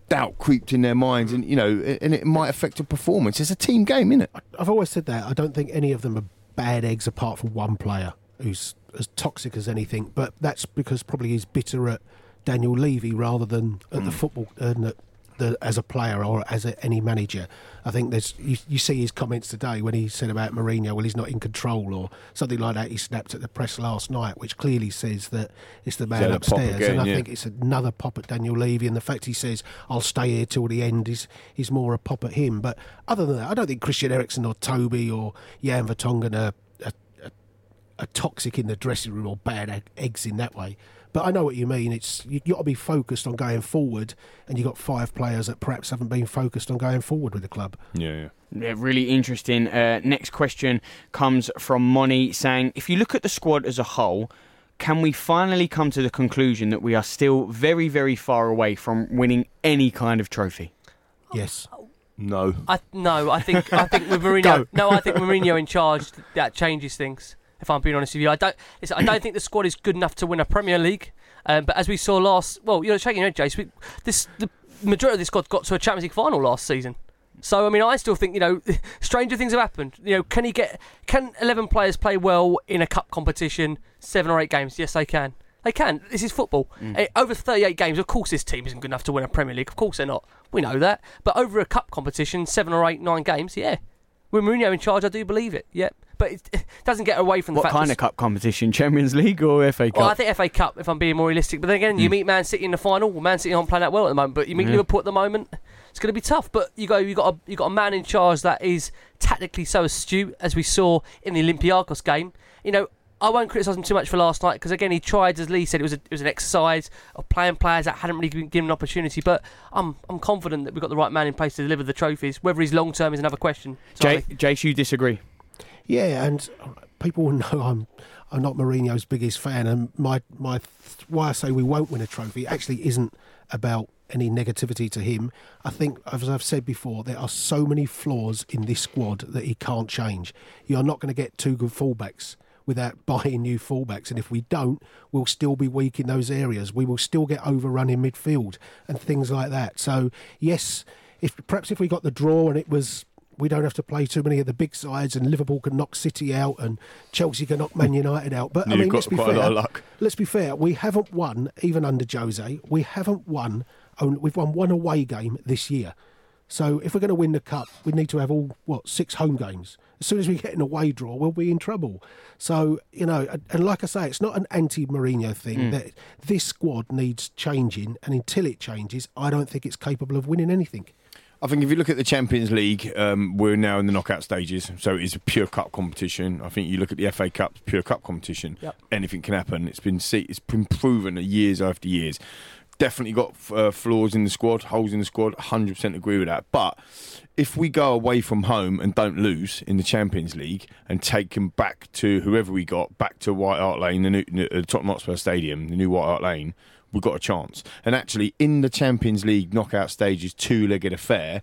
doubt creeped in their minds, and you know, and it might affect a performance. It's a team game, isn't it? I've always said that. I don't think any of them are bad eggs apart from one player who's as toxic as anything. But that's because probably he's bitter at Daniel Levy rather than at mm. the football and at the, as a player or as a, any manager. I think there's you, you see his comments today when he said about Mourinho, well, he's not in control or something like that. He snapped at the press last night, which clearly says that it's the man upstairs. Again, and I yeah. think it's another pop at Daniel Levy, and the fact he says, I'll stay here till the end is, is more a pop at him. But other than that, I don't think Christian Eriksen or Toby or Jan Vertonghen are, are, are, are toxic in the dressing room or bad eggs in that way. But I know what you mean. It's you got to be focused on going forward, and you got five players that perhaps haven't been focused on going forward with the club. Yeah, yeah. Yeah, really interesting. Uh, next question comes from Moni saying, if you look at the squad as a whole, can we finally come to the conclusion that we are still very, very far away from winning any kind of trophy? Yes. No. I, no, I think I think with Mourinho. no, I think Mourinho in charge, that changes things. If I'm being honest with you, I don't. It's, I don't think the squad is good enough to win a Premier League. Um, but as we saw last, well, you're shaking your head, Jace. We, this the majority of this squad got to a Champions League final last season. So I mean, I still think you know, stranger things have happened. You know, can he get? Can eleven players play well in a cup competition, seven or eight games? Yes, they can. They can. This is football. Mm. Uh, over thirty-eight games, of course, this team isn't good enough to win a Premier League. Of course, they're not. We know that. But over a cup competition, seven or eight, nine games, yeah. With Mourinho in charge, I do believe it. Yeah. But it doesn't get away from the what fact... What kind of cup competition? Champions League or F A Cup? Well, I think F A Cup, if I'm being more realistic. But then again, mm. you meet Man City in the final. Well, Man City aren't playing that well at the moment. But you meet yeah. Liverpool at the moment. It's going to be tough. But you go, you got a, you got a man in charge that is tactically so astute, as we saw in the Olympiacos game. You know, I won't criticise him too much for last night because again, he tried, as Lee said, it was a, it was an exercise of playing players that hadn't really been given an opportunity. But I'm I'm confident that we've got the right man in place to deliver the trophies. Whether he's long term is another question. Jay, Jace, you disagree? Yeah, and people will know I'm I'm not Mourinho's biggest fan, and my my why I say we won't win a trophy actually isn't about any negativity to him. I think, as I've said before, there are so many flaws in this squad that he can't change. You're not going to get two good fullbacks without buying new fullbacks, and if we don't, we'll still be weak in those areas. We will still get overrun in midfield and things like that. So yes, if perhaps if we got the draw and it was, we don't have to play too many of the big sides, and Liverpool can knock City out and Chelsea can knock Man United out. But I mean, let's be fair. Let's be fair. We haven't won, even under Jose. We haven't won. Only, we've won one away game this year. So if we're going to win the cup, we need to have all what six home games. As soon as we get an away draw, we'll be in trouble. So you know, and, and like I say, it's not an anti-Mourinho thing. Mm. That this squad needs changing, and until it changes, I don't think it's capable of winning anything. I think if you look at the Champions League, um, we're now in the knockout stages, so it's a pure cup competition. I think you look at the F A Cup, pure cup competition. Yep. Anything can happen. It's been it's been proven years after years. Definitely got uh, flaws in the squad, holes in the squad. one hundred percent agree with that. But if we go away from home and don't lose in the Champions League and take them back to whoever we got, back to White Hart Lane, the new uh, Tottenham Hotspur Stadium, the new White Hart Lane, we've got a chance. And actually, in the Champions League knockout stages, two-legged affair,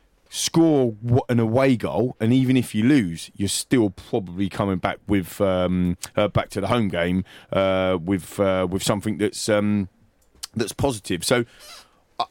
score an away goal, and even if you lose, you're still probably coming back with um, uh, back to the home game uh, with uh, with something that's um, that's positive. So I,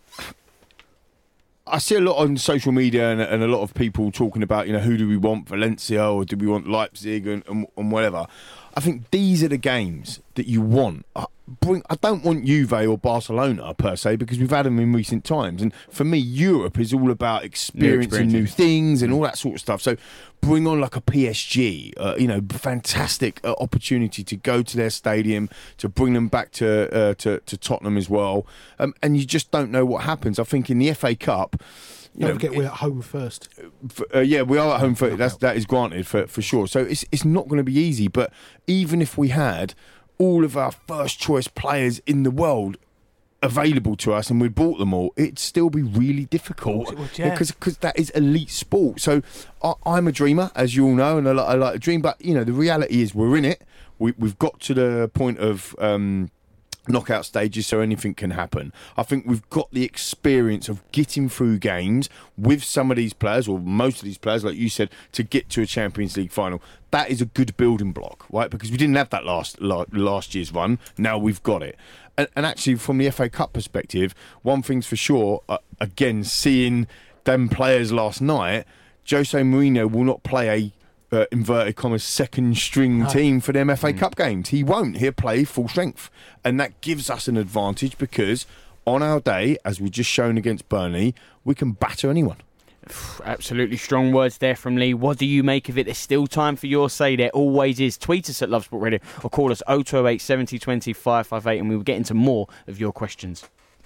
I see a lot on social media and, and a lot of people talking about, you know, who do we want, Valencia or do we want Leipzig and, and, and whatever. I think these are the games that you want. I, bring, I don't want Juve or Barcelona per se, because we've had them in recent times. And for me, Europe is all about experiencing new, new things and all that sort of stuff. So bring on like a P S G, uh, you know, fantastic uh, opportunity to go to their stadium, to bring them back to uh, to, to Tottenham as well. Um, and you just don't know what happens. I think in the F A Cup, You Don't know, forget we're at home first. Uh, yeah, we are at home first. That's, that is granted for, for sure. So it's it's not going to be easy. But even if we had all of our first choice players in the world available to us and we bought them all, it'd still be really difficult would, yeah. because because that is elite sport. So I, I'm a dreamer, as you all know, and I, I like to dream. But you know, the reality is we're in it. We, we've got to the point of. Um, knockout stages, so anything can happen. I think we've got the experience of getting through games with some of these players, or most of these players, like you said, to get to a Champions League final. That is a good building block, right? Because we didn't have that last last year's run. Now we've got it. And, and actually, from the F A Cup perspective, one thing's for sure, uh, again, seeing them players last night, Jose Mourinho will not play a Uh, inverted commas second string No. team for them F A Mm. Cup games. He won't. He'll play full strength, and that gives us an advantage because on our day, as we just shown against Burnley, we can batter anyone. Absolutely strong words there from Lee. What do you make of it? There's still time for your say. There always is. Tweet us at Love Sport Radio or call us oh two oh eight, seven oh two oh, five five eight and we will get into more of your questions.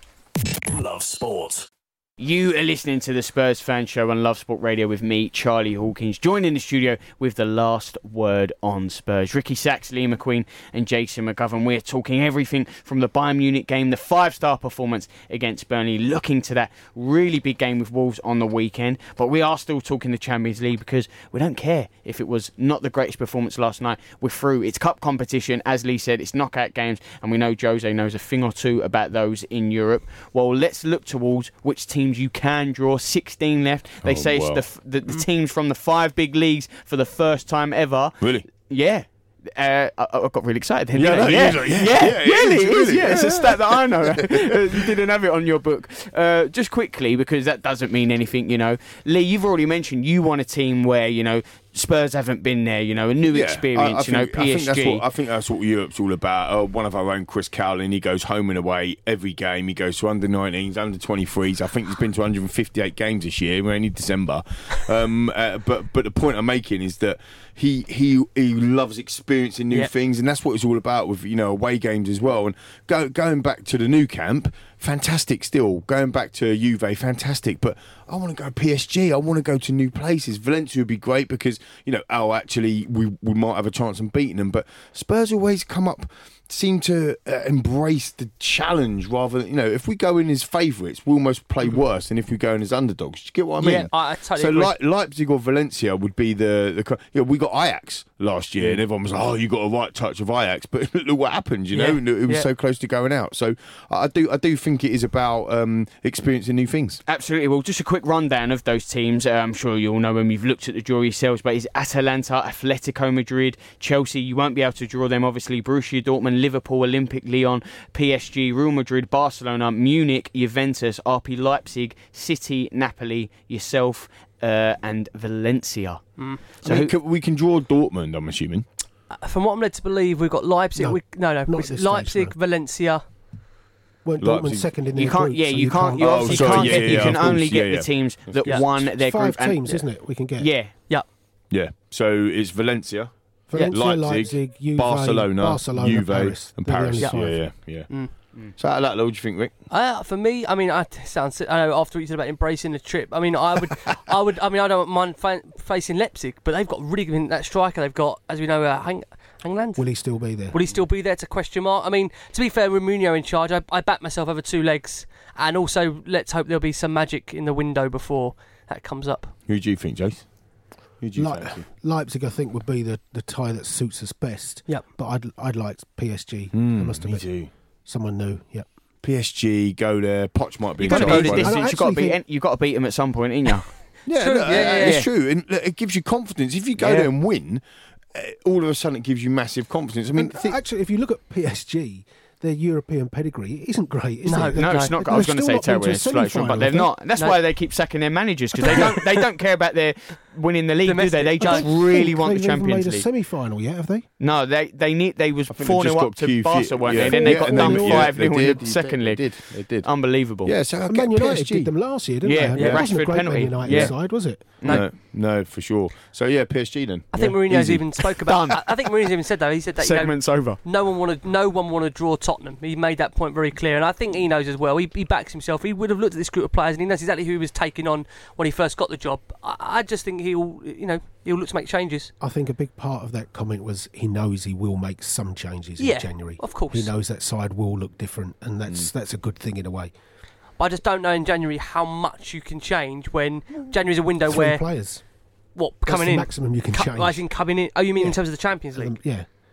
Love Sport. You are listening to the Spurs Fan Show on Love Sport Radio with me, Charlie Hawkins, joined in the studio with the last word on Spurs. Ricky Sachs, Lee McQueen and Jason McGovern. We're talking everything from the Bayern Munich game, the five-star performance against Burnley, looking to that really big game with Wolves on the weekend. But we are still talking the Champions League because we don't care if it was not the greatest performance last night. We're through. It's cup competition. As Lee said, it's knockout games, and we know Jose knows a thing or two about those in Europe. Well, let's look towards which teams you can draw. sixteen left. They Oh, say wow. it's the, the, the teams from the five big leagues for the first time ever. Really? Yeah. Uh, I, I got really excited then. Yeah, didn't I? no, yeah. it is, like, yeah, yeah, yeah, it really, is, it is. really, Yeah, it's a yeah. stat that I know. You didn't have it on your book. Uh, just quickly, because that doesn't mean anything, you know. Lee, you've already mentioned you want a team where, you know, Spurs haven't been there, you know, a new Yeah, experience, I, I you know, think, P S G. I think, that's what, I think that's what Europe's all about. Uh, one of our own, Chris Cowlin, he goes home and away every game. He goes to under nineteens, under twenty-threes. I think he's been to one hundred fifty-eight games this year. We're only December. Um, uh, but but the point I'm making is that he he he loves experiencing new Yep. things, and that's what it's all about with, you know, away games as well. And go, going back to the new camp, fantastic still. Going back to Juve, fantastic. But I want to go P S G. I want to go to new places. Valencia would be great because, you know, oh, actually, we, we might have a chance of beating them. But Spurs always come up, seem to uh, embrace the challenge rather than, you know, if we go in as favourites, we almost play worse than if we go in as underdogs. Do you get what I mean? Yeah, I, I totally so agree. Le- Leipzig or Valencia would be the, the co- you know, we got Ajax last year and everyone was like, oh, you got a right touch of Ajax, but look what happened, you know, Yeah, and it was yeah. so close to going out. So I do I do think it is about um, experiencing new things. Absolutely. Well, just a quick rundown of those teams. Uh, I'm sure you all know them. You've looked at the draw yourselves, but it's Atalanta, Atletico Madrid, Chelsea. You won't be able to draw them, obviously. Borussia Dortmund, Liverpool, Olympic Lyon, P S G, Real Madrid, Barcelona, Munich, Juventus, R B Leipzig, City, Napoli, yourself, uh, and Valencia. Mm. So I mean, who- can, we can draw Dortmund, I'm assuming. From what I'm led to believe, we've got Leipzig. No, we, no, no, not it's at this Leipzig, stage, Valencia. Weren't Leipzig. Dortmund second in their you can't. group, Yeah, so you can't. You Oh, obviously sorry, can't yeah, get. yeah, you yeah, can of course, only get yeah, the yeah. teams that Yeah. won their Five group. teams, and, isn't it? We can get Yeah. Yeah, Yeah. So it's Valencia, Valencia, Leipzig, Leipzig, Juve, Barcelona, Barcelona, Juve, Paris. and They're the Paris. only Yeah, five. yeah, yeah. Mm. So out of that, what do you think, Rick? Uh, for me, I mean, I sounds. I know after what you said about embracing the trip. I mean, I would, I would. I mean, I don't mind fa- facing Leipzig, but they've got really good that striker. They've got, as we know, uh, Hang- Hangland. Will he still be there? Will he still be there? It's a question mark. I mean, to be fair, with Mourinho in charge, I, I back myself over two legs, and also let's hope there'll be some magic in the window before that comes up. Who do you think, Jace? Who do you Le- fancy? Leipzig, I think, would be the, the tie that suits us best. Yep. But I'd I'd like P S G. I Mm, must me admit, too. someone new. Yep. P S G, go there. Poch might be You've in got to charge go the by then. I distance. You've got to actually beat. think- You've got to beat them at some point, ain't you? Yeah, True, look, yeah, yeah, it's yeah. true, and look, it gives you confidence. If you go Yeah. there and win, uh, all of a sudden it gives you massive confidence. I mean, And thi- actually, if you look at P S G, their European pedigree isn't great, is No, it? No, it's not. I was going to say terrible. It's slightly strong, but they're not. That's No. why they keep sacking their managers because they don't. They don't care about their winning the league, do they? They just Domestic. really want the they've even Champions made a League. semi-final yet, have they? No, they they need. They was I think they four just nil got up to Q F- Barca, weren't yeah. they? Then they Yeah, got and done then- five yeah, nil they in did, the second they, leg. They did. They did. Unbelievable. Yeah, so I And get Man United P S G. did them last year, didn't Yeah, they? yeah. It wasn't Rashford a great penalty. Man United Yeah. side, was it? No, no, for sure. So yeah, P S G then. I think Yeah, Mourinho's easy. even spoke about. Done. I, I think Mourinho's even said that. He said that you know, Segment's over. no one wanted, no one wanted to draw Tottenham. He made that point very clear, and I think he knows as well. He, he backs himself. He would have looked at this group of players, and he knows exactly who he was taking on when he first got the job. I, I just think he'll, you know, he'll look to make changes. I think a big part of that comment was he knows he will make some changes Yeah, in January. of course. He knows that side will look different, and that's Mm. that's a good thing in a way. But I just don't know in January how much you can change when January's a window Three where players. what That's coming the in, maximum you can cu- change. I think coming in. Oh, you mean in Yeah. terms of the Champions League? Um, yeah.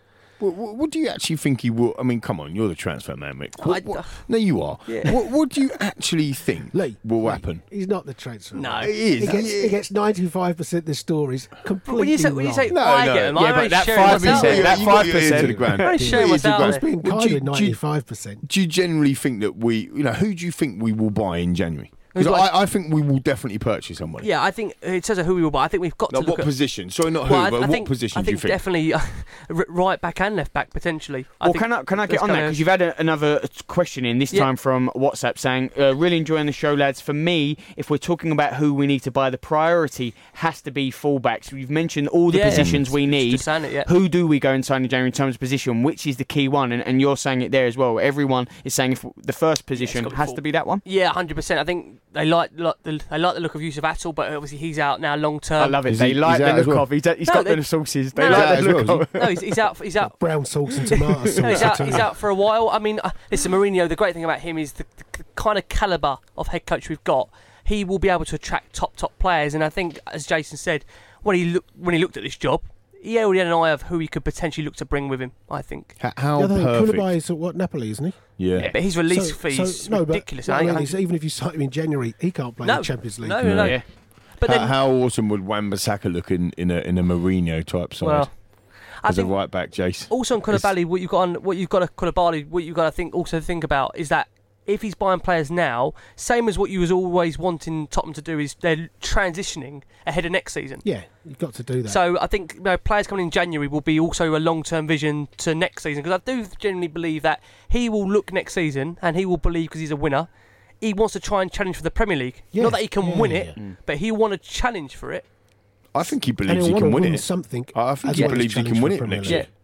What, what, what do you actually think he will? I mean, come on, you're the transfer man, Mick. What, I- what, no, you are. Yeah. What, what do you actually think Lee, will Lee, happen? He's not the transfer. No. It is. He gets, he gets ninety-five percent of the stories completely When you say, when you say wrong. No, I no. get them, Yeah, I'm but only that sharing what's out five percent, there. that You got your ear five to the percent. ground. I'm only You sharing got what's your ear out to the there. It's been Well, kind do you- of do you- ninety-five percent. Do you generally think that we, you know, who do you think we will buy in January? Because Who's like- I, I think we will definitely purchase somebody. Yeah, I think it says who we will buy. I think we've got Now, to look what at. position? Sorry, not Well, who, I, but I what think, position I do think you think? definitely uh, r- right back and left back potentially. I Well, think can I can I get that's on that gonna- because you've had a, another question in this Yeah. time from WhatsApp saying uh, really enjoying the show, lads. For me, if we're talking about who we need to buy, the priority has to be fullbacks. We've mentioned all the Yeah, positions we just- need. just saying it, yeah. Who do we go and sign in January in terms of position? Which is the key one? And, and you're saying it there as well. Everyone is saying if the first position got to be has full. to be that one. Yeah, one hundred percent. I think they like, like the they like the look of Yusuf Attal, but obviously he's out now long term. I love it. Is They he- like he's the out as look well? of. He's, he's No, got they- the sauces. They No, like no, the as look well, of. No, he's, he's out. He's out. Brown sauce and tomato sauce. No, he's I out. tell He's you. out for a while. I mean, uh, listen, Mourinho. The great thing about him is the, the kind of caliber of head coach we've got. He will be able to attract top top players, and I think, as Jason said, when he looked when he looked at this job, he already had an eye of who he could potentially look to bring with him. I think. H- How The other thing, perfect? Koulibaly is at what, Napoli, isn't he? Yeah. Yeah, but his release So- fees so- no, but- ridiculous. no, I ain't mean, it? it's- even if you sign him in January, he can't play No. in the Champions League. No, no, no. Yeah. But how, then, how awesome would Wan-Bissaka look in, in a in a Mourinho type side well, I as a think right back, Jace? also on Koulibaly, what you've got on, what you've got to Koulibaly, what you've got to think also think about is that if he's buying players now, same as what you was always wanting Tottenham to do, is they're transitioning ahead of next season. Yeah, you've got to do that. So I think you know, players coming in January will be also a long-term vision to next season, because I do genuinely believe that he will look next season and he will believe, because he's a winner, he wants to try and challenge for the Premier League. Yeah, Not that he can yeah, win yeah, it, yeah. but he'll want to challenge for it. I think he and believes he'll he want can to win win it. something. I think as he well as believes he challenge can for win it Premier next League. year.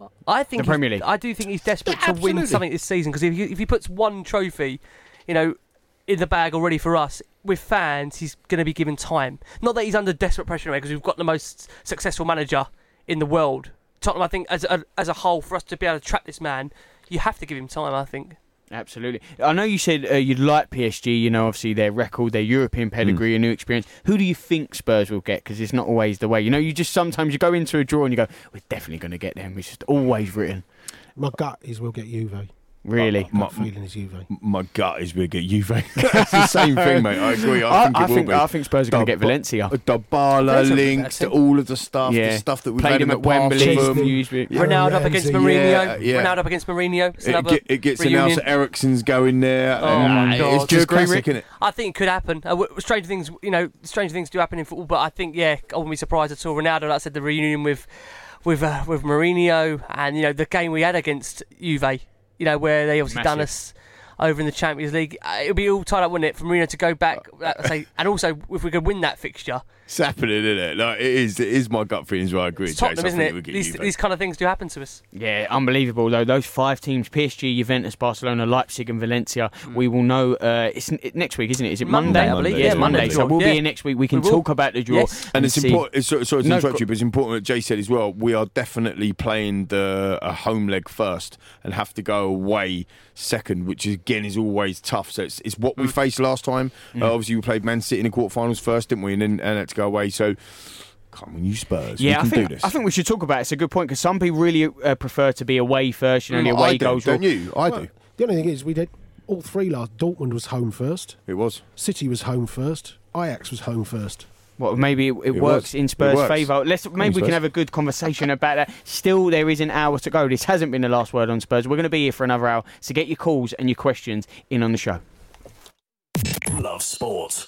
I think The Premier he's- League. I do think he's desperate Yeah, to win absolutely. something this season, because if he, if he puts one trophy, you know, in the bag already for us with fans, he's going to be given time. Not that he's under desperate pressure, because we've got the most successful manager in the world. Tottenham, I think, as a, as a whole, for us to be able to track this man, you have to give him time. I think. Absolutely. I know you said uh, you'd like P S G, you know, obviously their record, their European pedigree, a new experience. Who do you think Spurs will get? Because it's not always the way. You know, you just sometimes you go into a draw and you go, we're definitely going to get them. It's just always written. My gut is we'll get Juve. Really. My- Gut feeling is Juve. My gut is we'll get Juve. It's the same thing, mate. I agree. I, I, think it I will think be. I think Spurs are going to get Dub- Valencia. Dybala That's a- links to that's it. all of the stuff, Yeah. the stuff that we've Played had him in at the past Wembley. with them. Usually- Yeah. Ronaldo up against Ramsey, Mourinho. yeah, yeah. Ronaldo up against Mourinho. It's It, another get, it gets reunion. announced that Ericsson's going there. Oh, and my It's God. just Agree, classic, Rick? isn't it? I think it could happen. Uh, w- strange things, you know, strange things do happen in football. But I think, yeah, I wouldn't be surprised at all. Ronaldo, like I said, the reunion with, with, uh, with Mourinho, and you know the game we had against Juve, you know, where they obviously done Massive. us over in the Champions League. Uh, it'll be all tied up, wouldn't it, for Mourinho to go back? Uh, say, and also if we could win that fixture, It's happening, isn't it? Like, it is. It is my gut feeling as well. I agree, it's with Jace. Tottenham, I isn't think it? we'll get These, Juve. these kind of things do happen to us. Yeah, unbelievable though. Those five teams: P S G, Juventus, Barcelona, Leipzig, and Valencia. We will know. Uh, it's n- next week, isn't it? Is it Monday, Monday? I believe. Yeah, Yeah, it's Monday. Monday So draw. we'll Yeah. be here next week. We can We will. talk about the draw. Yes. And it's see- important. It's, sorry sorry to No, interrupt go- you, but it's important that Jay said as well. We are definitely playing the a home leg first and have to go away second, which is, again is always tough. So it's, it's what we faced last time. Uh, obviously, we played Man City in the quarterfinals first, didn't we? And then and had to go away. So come on, you Spurs. Yeah, we I can think do this. I think we should talk about it. It's a good point because some people really uh, prefer to be away first. You know, the I away do, goals. don't will- you? I Well, do. The only thing is, we did all three last. Dortmund was home first. It was. City was home first. Ajax was home first. Well, maybe it, it, It works was. in It Spurs' works. favour. Let's maybe we Spurs. can have a good conversation about that. Still, there is an hour to go. This hasn't been the last word on Spurs. We're going to be here for another hour. So get your calls and your questions in on the show. Love sport.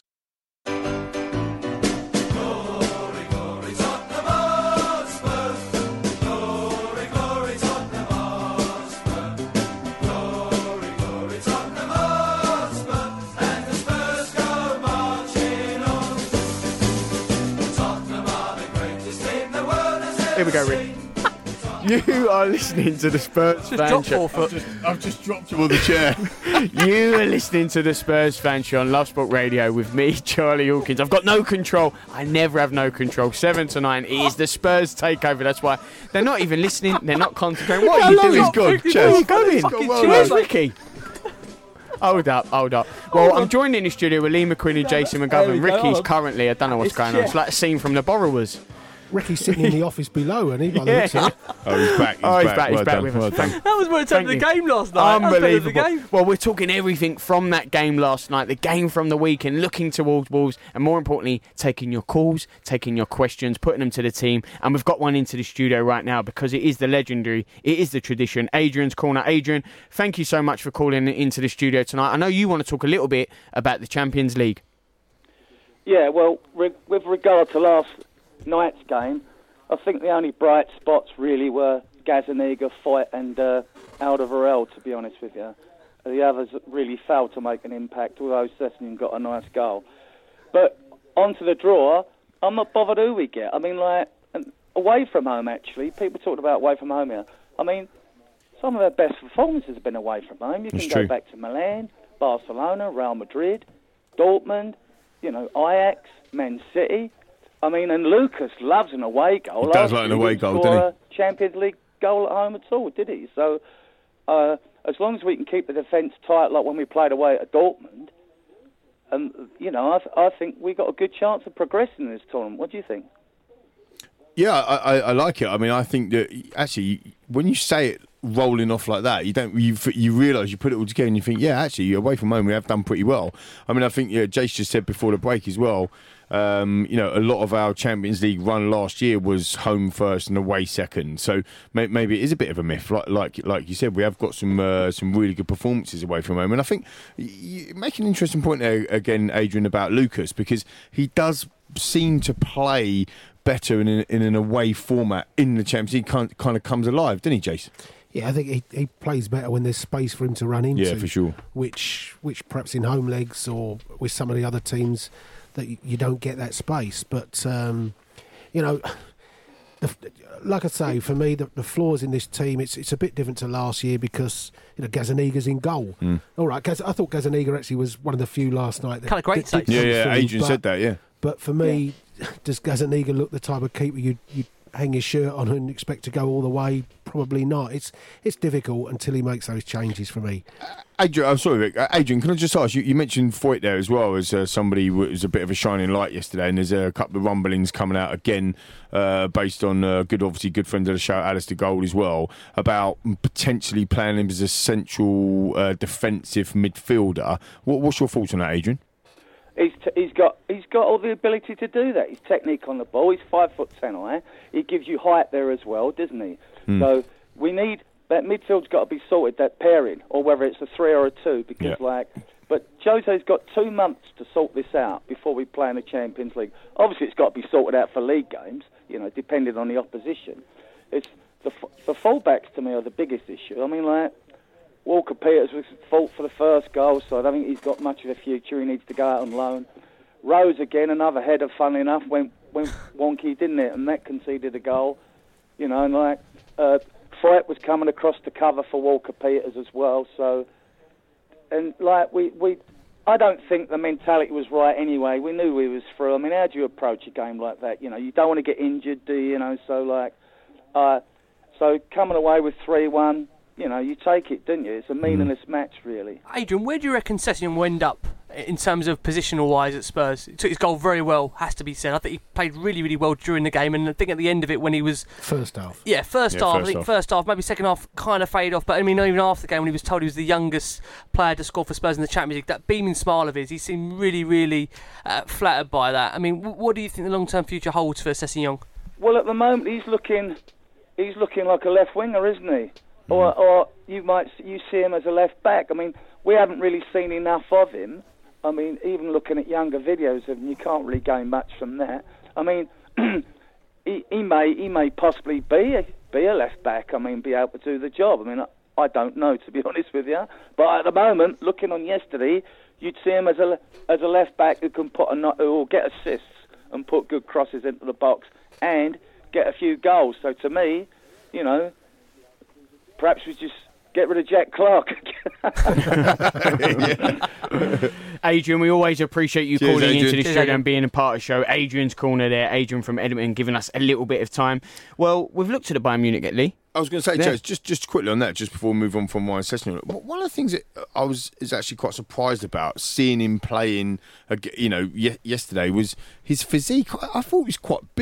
Here we go, Rick. You are listening to the Spurs Just Fan drop Show. four foot. I've just dropped him on the chair. You are listening to the Spurs Fan Show on Love Sport Radio with me, Charlie Hawkins. I've got no control. I never have no control. Seven to nine is the Spurs takeover. That's why they're not even listening. They're not concentrating. What are you How long doing? is gone, Where are you Chaz? going? Fucking Where's cheers. Ricky? Hold up, hold up. Well, I'm joined in the studio with Lee McQueen and Jason McGovern. There we go, Ricky's hold on. currently, I don't know what's It's- going on. yeah. It's like a scene from The Borrowers. Ricky's sitting in the office below, and he by the Yeah. looks of it. Oh, he's back. He's Oh, he's back. back, he's Well back done, with well us. done. Thank- That was what it turned to the Thank you. game last night. That was better than the Unbelievable. game. Well, we're talking everything from that game last night, the game from the weekend, looking towards Wolves, and more importantly, taking your calls, taking your questions, putting them to the team. And we've got one into the studio right now because it is the legendary, it is the tradition. Adrian's Corner. Adrian, thank you so much for calling into the studio tonight. I know you want to talk a little bit about the Champions League. Yeah, well, re- with regard to last night's game, I think the only bright spots really were Gazzaniga, Foyt and uh, Alderweireld, to be honest with you. The others really failed to make an impact, although Sessegnon got a nice goal. But onto the draw, I'm not bothered who we get. I mean, like, away from home, actually, people talked about away from home here. I mean, some of their best performances have been away from home. You can It's go true. back to Milan, Barcelona, Real Madrid, Dortmund, you know, Ajax, Man City. I mean, and Lucas loves an away goal. He does Last like an year away didn't goal, score doesn't a Champions League goal at home at all, did he? So, uh, as long as we can keep the defence tight, like when we played away at Dortmund, and you know, I, th- I think we got a good chance of progressing in this tournament. What do you think? Yeah, I, I, I like it. I mean, I think that actually, when you say it rolling off like that, you don't you you realise you put it all together and you think, yeah, actually, away from home we have done pretty well. I mean, I think yeah, Jace just said before the break as well. Um, you know, a lot of our Champions League run last year was home first and away second. So may, maybe it is a bit of a myth. Like like like you said, we have got some uh, some really good performances away from home. And I think you make an interesting point there again, Adrian, about Lucas, because he does seem to play better in an, in an away format in the Champions League. Kind, kind of comes alive, doesn't he, Jason? Yeah, I think he, he plays better when there's space for him to run into. Yeah, for sure. Which, which perhaps in home legs or with some of the other teams that you, you don't get that space. But, um, you know, the, like I say, for me, the, the flaws in this team, it's it's a bit different to last year because, you know, Gazzaniga's in goal. Mm. All right, Gaz, I thought Gazzaniga actually was one of the few last night that Kind of great did- did saves. Yeah, come yeah. through, Adrian but- said that. Yeah. But for me, does Gazzaniga look the type of keeper you'd, you'd hang his shirt on and expect to go all the way? Probably not. It's it's difficult until he makes those changes for me. Adrian, I'm sorry, Rick. Uh, Adrian, can I just ask you? You mentioned Foyt there as well as uh, somebody who was a bit of a shining light yesterday, and there's a couple of rumblings coming out again, uh, based on uh, good, obviously good friend of the show, Alistair Gold as well, about potentially playing him as a central uh, defensive midfielder. What, what's your thoughts on that, Adrian? He's t- he's got he's got all the ability to do that. His technique on the ball. He's five foot ten high. He gives you height there as well, doesn't he? Mm. So we need that midfield's got to be sorted. That pairing, or whether it's a three or a two, because Yeah. like. But Jose's got two months to sort this out before we play in the Champions League. Obviously, it's got to be sorted out for league games. You know, depending on the opposition. It's the f- the fullbacks to me are the biggest issue. I mean, like. Walker Peters was fault for the first goal, so I don't think he's got much of a future. He needs to go out on loan. Rose again, another header, funnily enough, went went wonky, didn't it? And that conceded a goal. You know, and like uh, Foyt was coming across to cover for Walker Peters as well. So, and like we we, I don't think the mentality was right anyway. We knew we was through. I mean, how do you approach a game like that? You know, you don't want to get injured, do you? You know, so like, uh, so coming away with three one. You know, you take it, didn't you? It's a meaningless match, really. Adrian, where do you reckon Sessegnon will end up in terms of positional wise at Spurs? He took his goal very well, has to be said. I think he played really, really well during the game, and I think at the end of it, when he was First half. yeah, first Yeah, half, first I think half. first half, maybe second half, kind of faded off. But I mean, even after the game, when he was told he was the youngest player to score for Spurs in the Champions League, that beaming smile of his, he seemed really, really uh, flattered by that. I mean, w- what do you think the long-term future holds for Sessegnon? Well, at the moment, he's looking, he's looking like a left winger, isn't he? Or, or you might you see him as a left back. I mean, we haven't really seen enough of him. I mean, even looking at younger videos of him, you can't really gain much from that. I mean, he, he may he may possibly be a, be a left back. I mean, be able to do the job. I mean, I, I don't know, to be honest with you. But at the moment, looking on yesterday, you'd see him as a as a left back who can put a no- who will get assists and put good crosses into the box and get a few goals. So to me, you know. Perhaps we just get rid of Jack Clark. Adrian, we always appreciate you Cheers, calling Adrian. into the Cheers, studio Adrian. and being a part of the show. Adrian's Corner there, Adrian from Edmonton, giving us a little bit of time. Well, we've looked at the Bayern Munich, Lee. I was going to say, Yeah. Jez, just just quickly on that, just before we move on from Ryan Sessegnon. One of the things that I was is actually quite surprised about seeing him playing, ag- you know, ye- yesterday was his physique. I I thought he was quite big.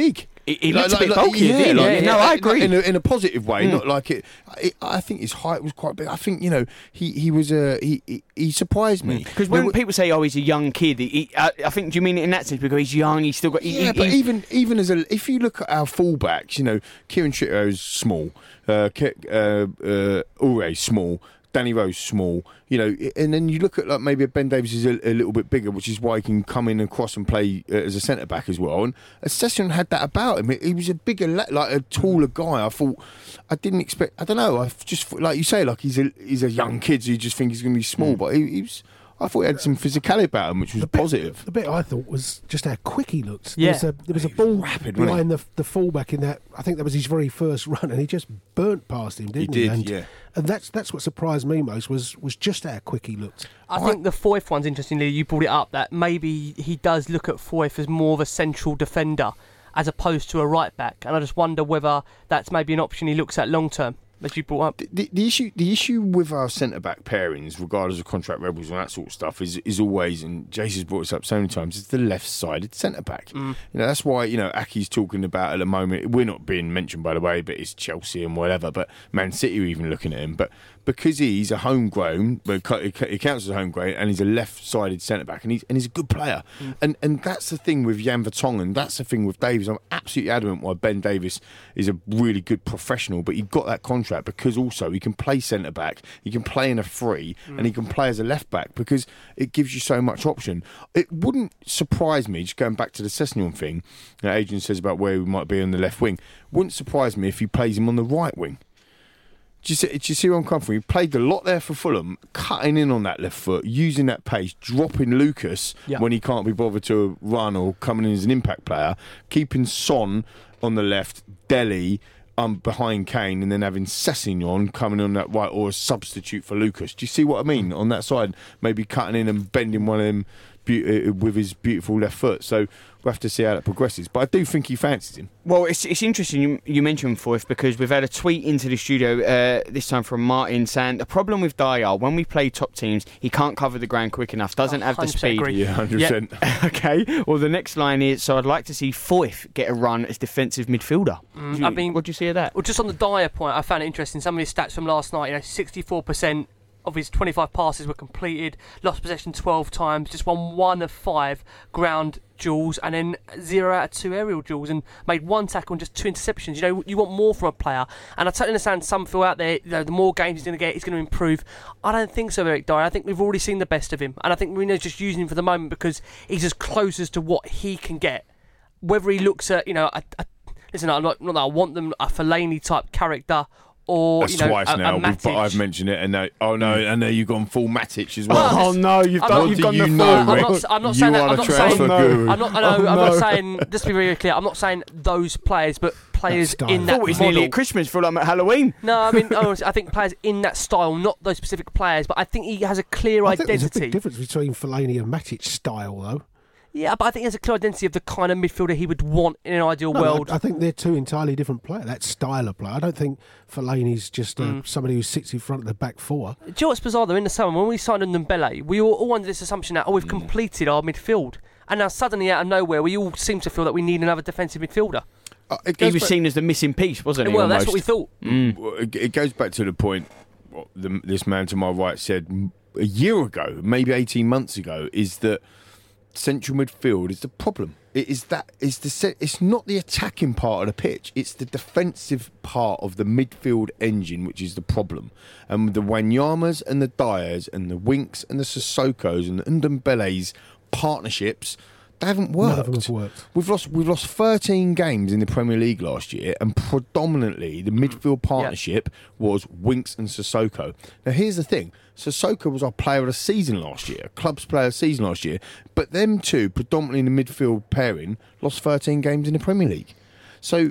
He, he Like- looks a bit like- like- bulkier, yeah, didn't he? like- No, like- I agree. In a, in a positive way, Mm. not like it, it. I think his height was quite big. I think you know he he was a he he, he surprised me Because when There were- people say, "Oh, he's a young kid," he, he, I, I think, do you mean it in that sense because he's young? He's still got. He, Yeah, he, but he- even even as a, if you look at our fullbacks, you know, Kieran Trippier is small, uh, Ke- uh, uh, Ure small, Danny Rose small, you know, and then you look at like maybe Ben Davies is a, a little bit bigger, which is why he can come in and cross and play uh, as a centre back as well. And Session had that about him. He was a bigger, la- like a taller guy. I thought I didn't expect. I don't know. I just like you say, like he's a he's a young kid, so you just think he's going to be small, but he, he was. I thought he had some physicality about him, which was The bit- positive. The bit I thought was just how quick he looked. Yeah. There was a, there was a ball rapid, wasn't behind the the fullback in that. I think that was his very first run, and he just burnt past him, didn't he? did, and, yeah. And that's that's what surprised me most was was just how quick he looked. I think the Foyth one's interestingly, you brought it up, that maybe he does look at Foyth as more of a central defender as opposed to a right back. And I just wonder whether that's maybe an option he looks at long term, as you brought up. The, the, the issue, the issue with our centre back pairings, regardless of contract rebels and that sort of stuff, is is always, and Jason's brought this up so many times, is the left-sided centre back. Mm. You know, that's why you know Aki's talking about at the moment. We're not being mentioned, by the way, but it's Chelsea and whatever. But Man City are even looking at him. But because he's a homegrown, but he counts as a homegrown, and he's a left-sided centre back, and he's and he's a good player. Mm. And and that's the thing with Jan Vertonghen. That's the thing with Davies. I'm absolutely adamant why Ben Davies is a really good professional, but he got that contract because also he can play centre back, he can play in a free, mm. and he can play as a left back because it gives you so much option. It wouldn't surprise me, just going back to the Sessegnon thing that Adrian says about where we might be on the left wing, wouldn't surprise me if he plays him on the right wing. Do you, see, do you see where I'm coming from? He played a lot there for Fulham, cutting in on that left foot, using that pace, dropping Lucas yeah. when he can't be bothered to run or coming in as an impact player, keeping Son on the left, Dele um, behind Kane, and then having Sessegnon coming on that right or a substitute for Lucas. Do you see what I mean? On that side, maybe cutting in and bending one of them be- uh, with his beautiful left foot. So we'll have to see how that progresses. But I do think he fancies him. Well, it's it's interesting you, you mentioned Foyth because we've had a tweet into the studio uh, this time from Martin saying the problem with Dyer, when we play top teams, he can't cover the ground quick enough, doesn't have the speed. Agree. Yeah, one hundred percent. Yeah. Okay. Well, the next line is, so I'd like to see Foyth get a run as defensive midfielder. Mm, Do you- I mean, what do you see of that? Well, just on the Dyer point, I found it interesting. Some of his stats from last night, you know, sixty-four percent of his twenty-five passes were completed, lost possession twelve times, just won one of five ground duels, and then zero out of two aerial duels, and made one tackle and just two interceptions. You know, you want more from a player, and I totally understand some feel out there, you know, the more games he's going to get, he's going to improve. I don't think so, Eric Dyer. I think we've already seen the best of him, and I think Mourinho's just using him for the moment because he's as close as to what he can get. Whether he looks at, you know, a, a, listen, I'm not, not that I want them a Fellaini type character. Or, That's you know, twice a, now. a We've, but I've Matic. mentioned it, and now, oh no, and now you've gone full Matic as well. Oh no, you've I'm done. not- You've What gone do the you full. know, I'm Rick? not, I'm not You saying that. are I'm a not transfer saying. guru. I'm not. I know. Oh, I'm no. not saying. Just to be very clear, I'm not saying those players, but players style. in I that thought it's nearly model. at Christmas. Feel like I'm at Halloween. No, I mean, honestly, I think players in that style, not those specific players, but I think he has a clear I think there's a identity. big difference between Fellaini and Matic style, though. Yeah, but I think he has a clear identity of the kind of midfielder he would want in an ideal No, world. I, I think they're two entirely different players. That style of play. I don't think Fellaini's just uh, Mm. somebody who sits in front of the back four. Do you know what's bizarre though? In the summer, when we signed Ndombele, we were all under this assumption that oh, we've completed our midfield, and now suddenly out of nowhere, we all seem to feel that we need another defensive midfielder. Uh, it He goes was back- seen as the missing piece, wasn't he? well, that's almost? what we thought. Well, it it goes back to the point what the, this man to my right said a year ago, maybe eighteen months ago, is that central midfield is the problem. It is that it's the se- it's not the attacking part of the pitch. It's the defensive part of the midfield engine which is the problem. And the Wanyamas and the Dyers and the Winks and the Sissokos and the Ndombele's partnerships, they haven't worked. None of them have worked. We've lost we've lost thirteen games in the Premier League last year, and predominantly the midfield partnership was Winks and Sissoko. Now here's the thing: Sissoko was our player of the season last year, club's player of the season last year, but them two, predominantly in the midfield pairing, lost thirteen games in the Premier League. So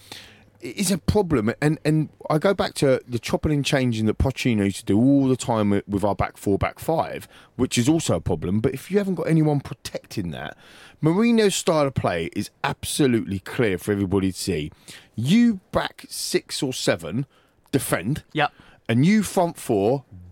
it is a problem, and and I go back to the chopping and changing that Pochettino used to do all the time with, with our back four, back five, which is also a problem. But if you haven't got anyone protecting that, Mourinho's style of play is absolutely clear for everybody to see. You back six or seven, defend, Yep. and you front four,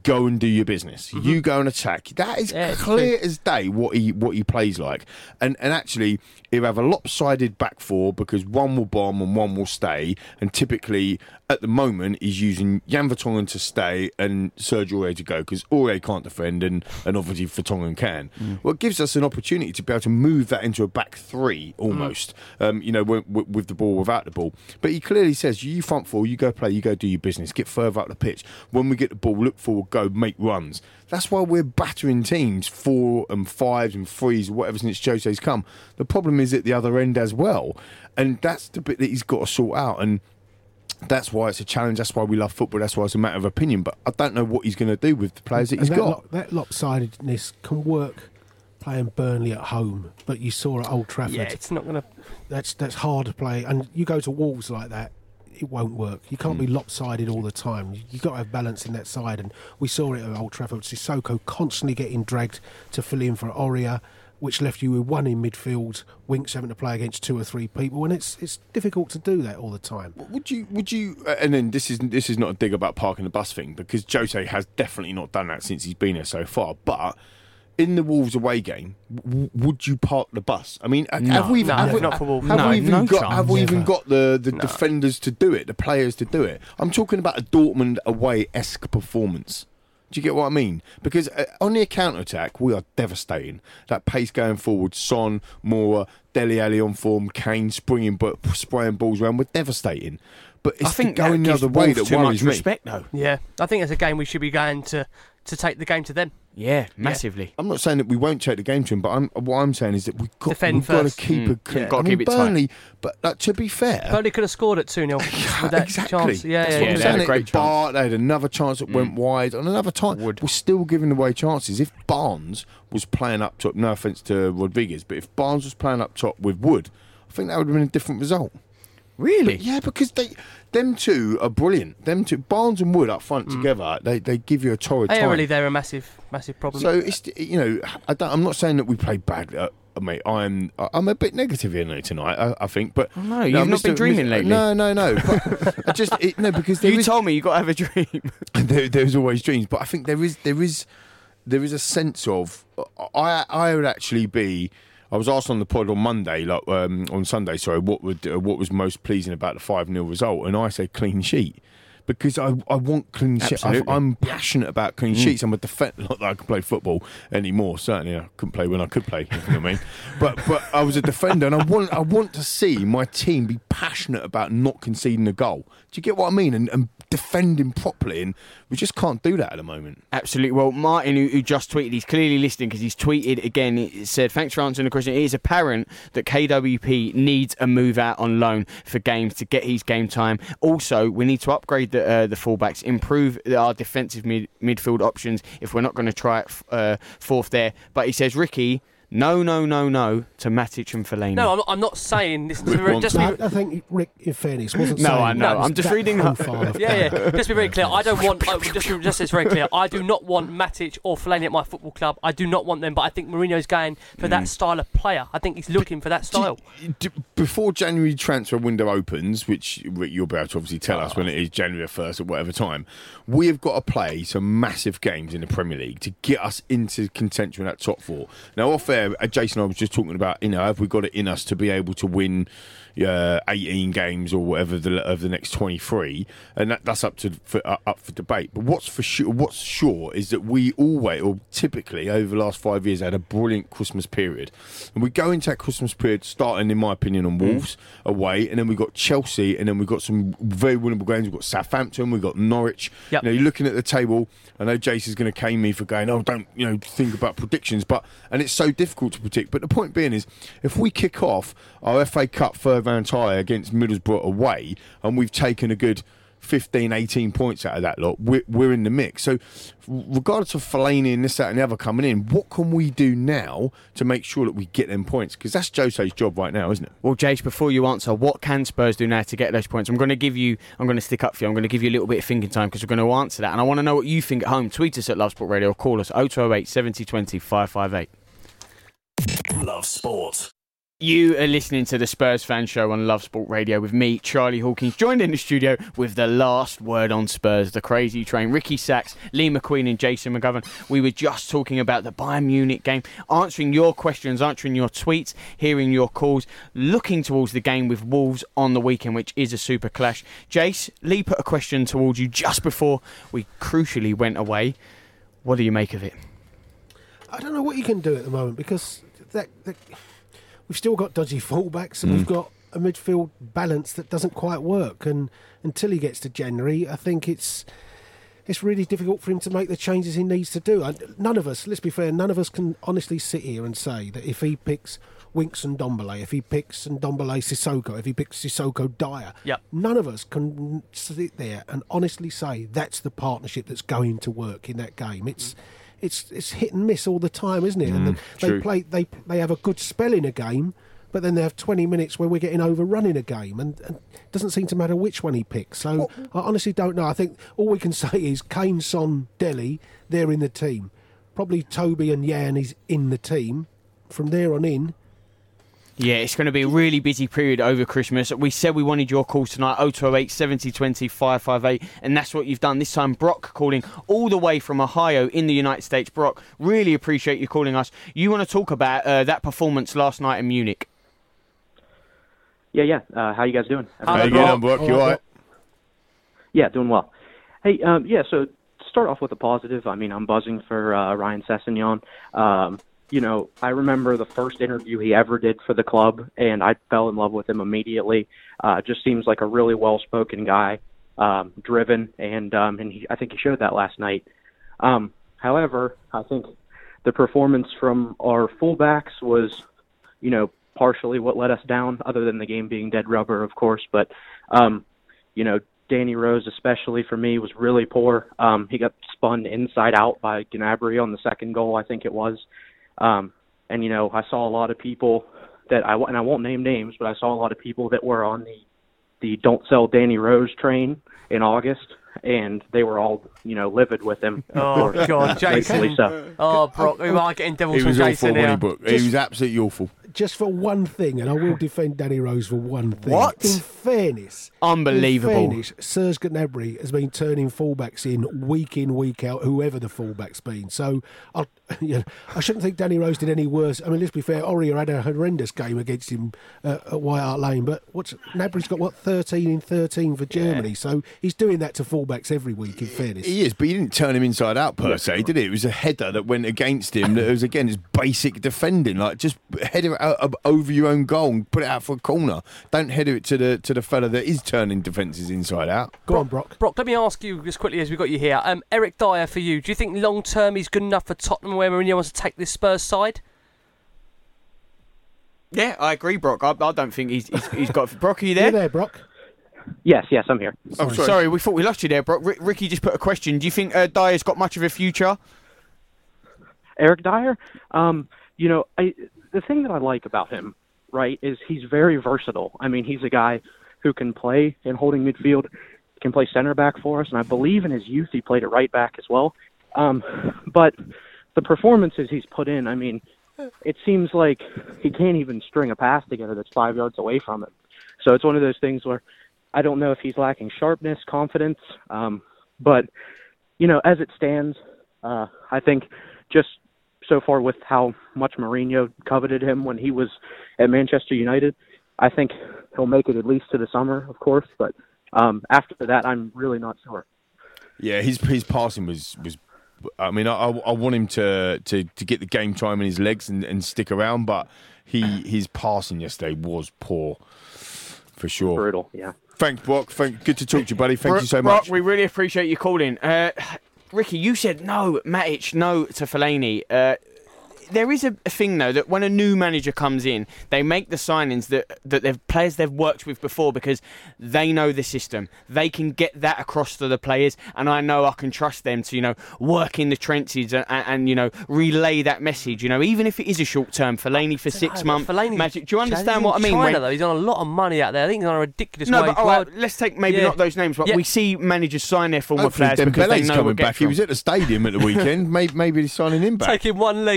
go and do your business. Mm-hmm. You go and attack. That is yeah, clear as day what he what he plays like. And and actually, he'll have a lopsided back four because one will bomb and one will stay. And typically, at the moment, he's using Jan Vertonghen to stay and Sergio Aurier to go because Aurier can't defend and, and obviously Vertonghen can. Mm. Well, it gives us an opportunity to be able to move that into a back three almost, mm. um, you know, with, with the ball, without the ball. But he clearly says, you front four, you go play, you go do your business, get further up the pitch. When we get the ball, look forward, go, make runs. That's why we're battering teams, four and fives and threes, whatever, since Jose's come. The problem is at the other end as well. And that's the bit that he's got to sort out. And that's why it's a challenge. That's why we love football. That's why it's a matter of opinion. But I don't know what he's going to do with the players that and he's that got. Lop, that lopsidedness can work playing Burnley at home, but you saw at Old Trafford. Yeah, it's not going to. That's that's hard to play. And you go to Wolves like that, it won't work. You can't mm. be lopsided all the time. You've got to have balance in that side. And we saw it at Old Trafford. Sissoko constantly getting dragged to fill in for Aurier, which left you with one in midfield, Winks having to play against two or three people, and it's it's difficult to do that all the time. Would you? Would you? Uh, and then this is this is not a dig about parking the bus thing, because Jose has definitely not done that since he's been here so far. But in the Wolves away game, w- would you park the bus? I mean, no, have we even, no, have we, not for Wolves. have No, we even no got chance. have we even Never. got the, the No. defenders to do it, the players to do it? I'm talking about a Dortmund away-esque performance. Do you get what I mean? Because uh, on the counter-attack, we are devastating. That pace going forward, Son, Moura, Dele Alli on form, Kane spraying, spraying balls around, we're devastating. But it's I think the going that the gives other way Wolves that too worries much me. respect, though. Yeah, I think it's a game we should be going to to take the game to them. Yeah, massively. I'm not saying that we won't take the game to him, but I'm, what I'm saying is that we've got, Defend we've got to first. keep Mm. a clean. Yeah. Gotta I mean, keep it tight. Burnley, but like, to be fair, Burnley could have scored at two nil with that exactly. chance. Yeah, That's yeah, what yeah, I'm they saying. had a At great the bar, they had another chance that Mm. went wide, and another time. Wood. We're still giving away chances. If Barnes was playing up top, no offence to Rodriguez, but if Barnes was playing up top with Wood, I think that would have been a different result. Really? Yeah, because they, them two are brilliant. Them two, Barnes and Wood up front Mm. together, they they give you a torrid time. Aerially, they're a massive, massive problem. So it's, you know, I don't, I'm not saying that we played badly, uh, mate. I'm I'm a bit negative here tonight. I, I think, but Oh, no, you've not Mister been dreaming Mister lately. No, no, no. But I just it, no because there You is, told me you got to have a dream. there, there's always dreams, but I think there is there is there is a sense of I I would actually be. I was asked on the pod on Monday, like um, on Sunday, sorry, what would uh, what was most pleasing about the five nil result, and I said clean sheet. Because I, I want clean sheets. Absolutely. I'm passionate about clean Mm. sheets. I'm a defender. Not that I can play football anymore. Certainly, I couldn't play when I could play. If you know what I mean. But but I was a defender, and I want I want to see my team be passionate about not conceding a goal. Do you get what I mean? And, and defending properly, and we just can't do that at the moment. Absolutely. Well, Martin, who, who just tweeted, he's clearly listening because he's tweeted again. He said, thanks for answering the question. It is apparent that K W P needs a move out on loan for games to get his game time. Also, we need to upgrade the uh, the fullbacks, improve our defensive mid- midfield options if we're not going to try it f- uh, fourth there. But he says, Ricky, no, no, no, no to Matic and Fellaini. no, I'm not, I'm not saying this. With one- Just No, be, I think Rick, in fairness, wasn't No, saying I know. that was I'm just that reading- profile of yeah, player. yeah. Just be very clear. I don't want. Uh, just, just it's very clear. I do not want Matic or Fellaini at my football club. I do not want them. But I think Mourinho's going for that style of player. I think he's looking for that style. Do- do- before January transfer window opens, which you'll be able to obviously tell us when it is January first or whatever time, we have got to play some massive games in the Premier League to get us into contention at top four. Now, off air, uh, Jason and I was just talking about, you know, have we got it in us to be able to win uh, eighteen games or whatever the, of the next twenty-three, and that, that's up to for, uh, up for debate. But what's for sure, what's sure is that we always, or typically over the last five years, had a brilliant Christmas period, and we go into that Christmas period starting, in my opinion, on Wolves mm. away, and then we got Chelsea, and then we got some very winnable games. We've got Southampton, we've got Norwich. Yep. You know, you're looking at the table. I know Jason's going to cane me for going, oh, don't you know think about predictions, but and it's so difficult to predict. But the point being is, if we kick off our F A Cup third round tie against Middlesbrough away, and we've taken a good fifteen, eighteen points out of that lot, we're, we're in the mix. So regardless of Fellaini and this, that and the other coming in, what can we do now to make sure that we get them points? Because that's Jose's job right now, isn't it? Well, Jace, before you answer, what can Spurs do now to get those points? I'm going to give you, I'm going to stick up for you. I'm going to give you a little bit of thinking time because we're going to answer that. And I want to know what you think at home. Tweet us at Love Sport Radio or call us oh two oh eight, seven oh two oh, five five eight. Love Sport. You are listening to the Spurs Fan Show on Love Sport Radio with me, Charlie Hawkins, joined in the studio with the last word on Spurs, the crazy train, Ricky Sachs, Lee McQueen and Jason McGovern. We were just talking about the Bayern Munich game, answering your questions, answering your tweets, hearing your calls, looking towards the game with Wolves on the weekend, which is a super clash. Jace, Lee put a question towards you just before we crucially went away. What do you make of it? I don't know what you can do at the moment because that... that we've still got dodgy fullbacks and mm. we've got a midfield balance that doesn't quite work. And until he gets to January, I think it's it's really difficult for him to make the changes he needs to do. And none of us, let's be fair, none of us can honestly sit here and say that if he picks Winks and Ndombele, if he picks Ndombele Sissoko, if he picks Sissoko Dyer, yep. none of us can sit there and honestly say that's the partnership that's going to work in that game. It's It's it's hit and miss all the time, isn't it? Mm, and the, they true. play they they have a good spell in a game, but then they have twenty minutes where we're getting overrun in a game, and, and it doesn't seem to matter which one he picks. So well, I honestly don't know. I think all we can say is Kane, Son, Dele, they're in the team. Probably Toby and Jan is in the team. From there on in. Yeah, it's going to be a really busy period over Christmas. We said we wanted your calls tonight, oh two oh eight, seventy twenty, five five eight, and that's what you've done. This time, Brock calling all the way from Ohio in the United States. Brock, really appreciate you calling us. You want to talk about uh, that performance last night in Munich? Yeah, yeah. Uh, how you guys doing? How you getting on, Brock? You all right? Yeah, doing well. Hey, um, yeah, so start off with a positive. I mean, I'm buzzing for uh, Ryan Sessegnon. Um You know, I remember the first interview he ever did for the club, and I fell in love with him immediately. Uh, just seems like a really well-spoken guy, um, driven, and um, and he, I think he showed that last night. Um, however, I think the performance from our fullbacks was, you know, partially what let us down, other than the game being dead rubber, of course. But, um, you know, Danny Rose, especially for me, was really poor. Um, he got spun inside out by Gnabry on the second goal, I think it was. Um, and, you know, I saw a lot of people that I, and I won't name names, but I saw a lot of people that were on the, the don't sell Danny Rose train in August, and they were all, you know, livid with him. Oh, God, Jason. So. Oh, Brock, we might get in devils He was from awful Jason when here. he booked. He was absolutely awful. Just for one thing, and I will defend Danny Rose for one thing. What? In fairness. Unbelievable. In fairness, Serge Gnabry has been turning fullbacks in week in, week out, whoever the fullback's been. So I, you know, I shouldn't think Danny Rose did any worse. I mean, let's be fair, Aurier had a horrendous game against him uh, at White Hart Lane, but what's Gnabry's got, what, thirteen in thirteen for Germany, yeah. So he's doing that to fullbacks every week, in fairness. He is, but he didn't turn him inside out per se, did it? It was a header that went against him. That was, again, his basic defending. Like, just header it out over your own goal and put it out for a corner. Don't header it to the to the fella that is turning defences inside out. Go on, Brock. Brock, let me ask you as quickly as we've got you here. Um, Eric Dyer, for you, do you think long term he's good enough for Tottenham where Mourinho wants to take this Spurs side? Yeah, I agree, Brock. I, I don't think he's, he's he's got... Brock, are you there? You there, Brock? Yes, yes, I'm here. Oh, sorry. sorry, we thought we lost you there, Brock. R- Ricky just put a question. Do you think uh, Dyer's got much of a future? Eric Dyer? Um, you know, I, the thing that I like about him, right, is he's very versatile. I mean, he's a guy who can play in holding midfield, can play center back for us, and I believe in his youth he played at right back as well. Um, but the performances he's put in, I mean, it seems like he can't even string a pass together that's five yards away from him. So it's one of those things where I don't know if he's lacking sharpness, confidence, um, but, you know, as it stands, uh, I think just so far with how much Mourinho coveted him when he was at Manchester United, I think he'll make it at least to the summer, of course, but um, after that, I'm really not sure. Yeah, his his passing was, was I mean, I, I want him to, to, to get the game time in his legs and, and stick around, but he his passing yesterday was poor, for sure. Brutal, yeah. Thanks, Brock. Thank, good to talk to you, buddy. Thank Bro- you so Brock, much. we really appreciate you calling. Uh, Ricky, you said no, Matic, no to Fellaini. Uh, there is a, a thing, though, that when a new manager comes in, they make the signings that, that they've players they've worked with before because they know the system. They can get that across to the players, and I know I can trust them to, you know, work in the trenches and, and, and you know, relay that message. You know, even if it is a short term, Fellaini for six months. Magic, do you understand what I mean? China, when, though, he's on a lot of money out there. I think he's on a ridiculous no, wage. but all right, let's take maybe yeah. not those names, but yeah. we see managers sign their former Hopefully players because they Dembele's know coming we'll get back. He was at the stadium at the weekend. maybe, maybe he's signing him back. Taking one leg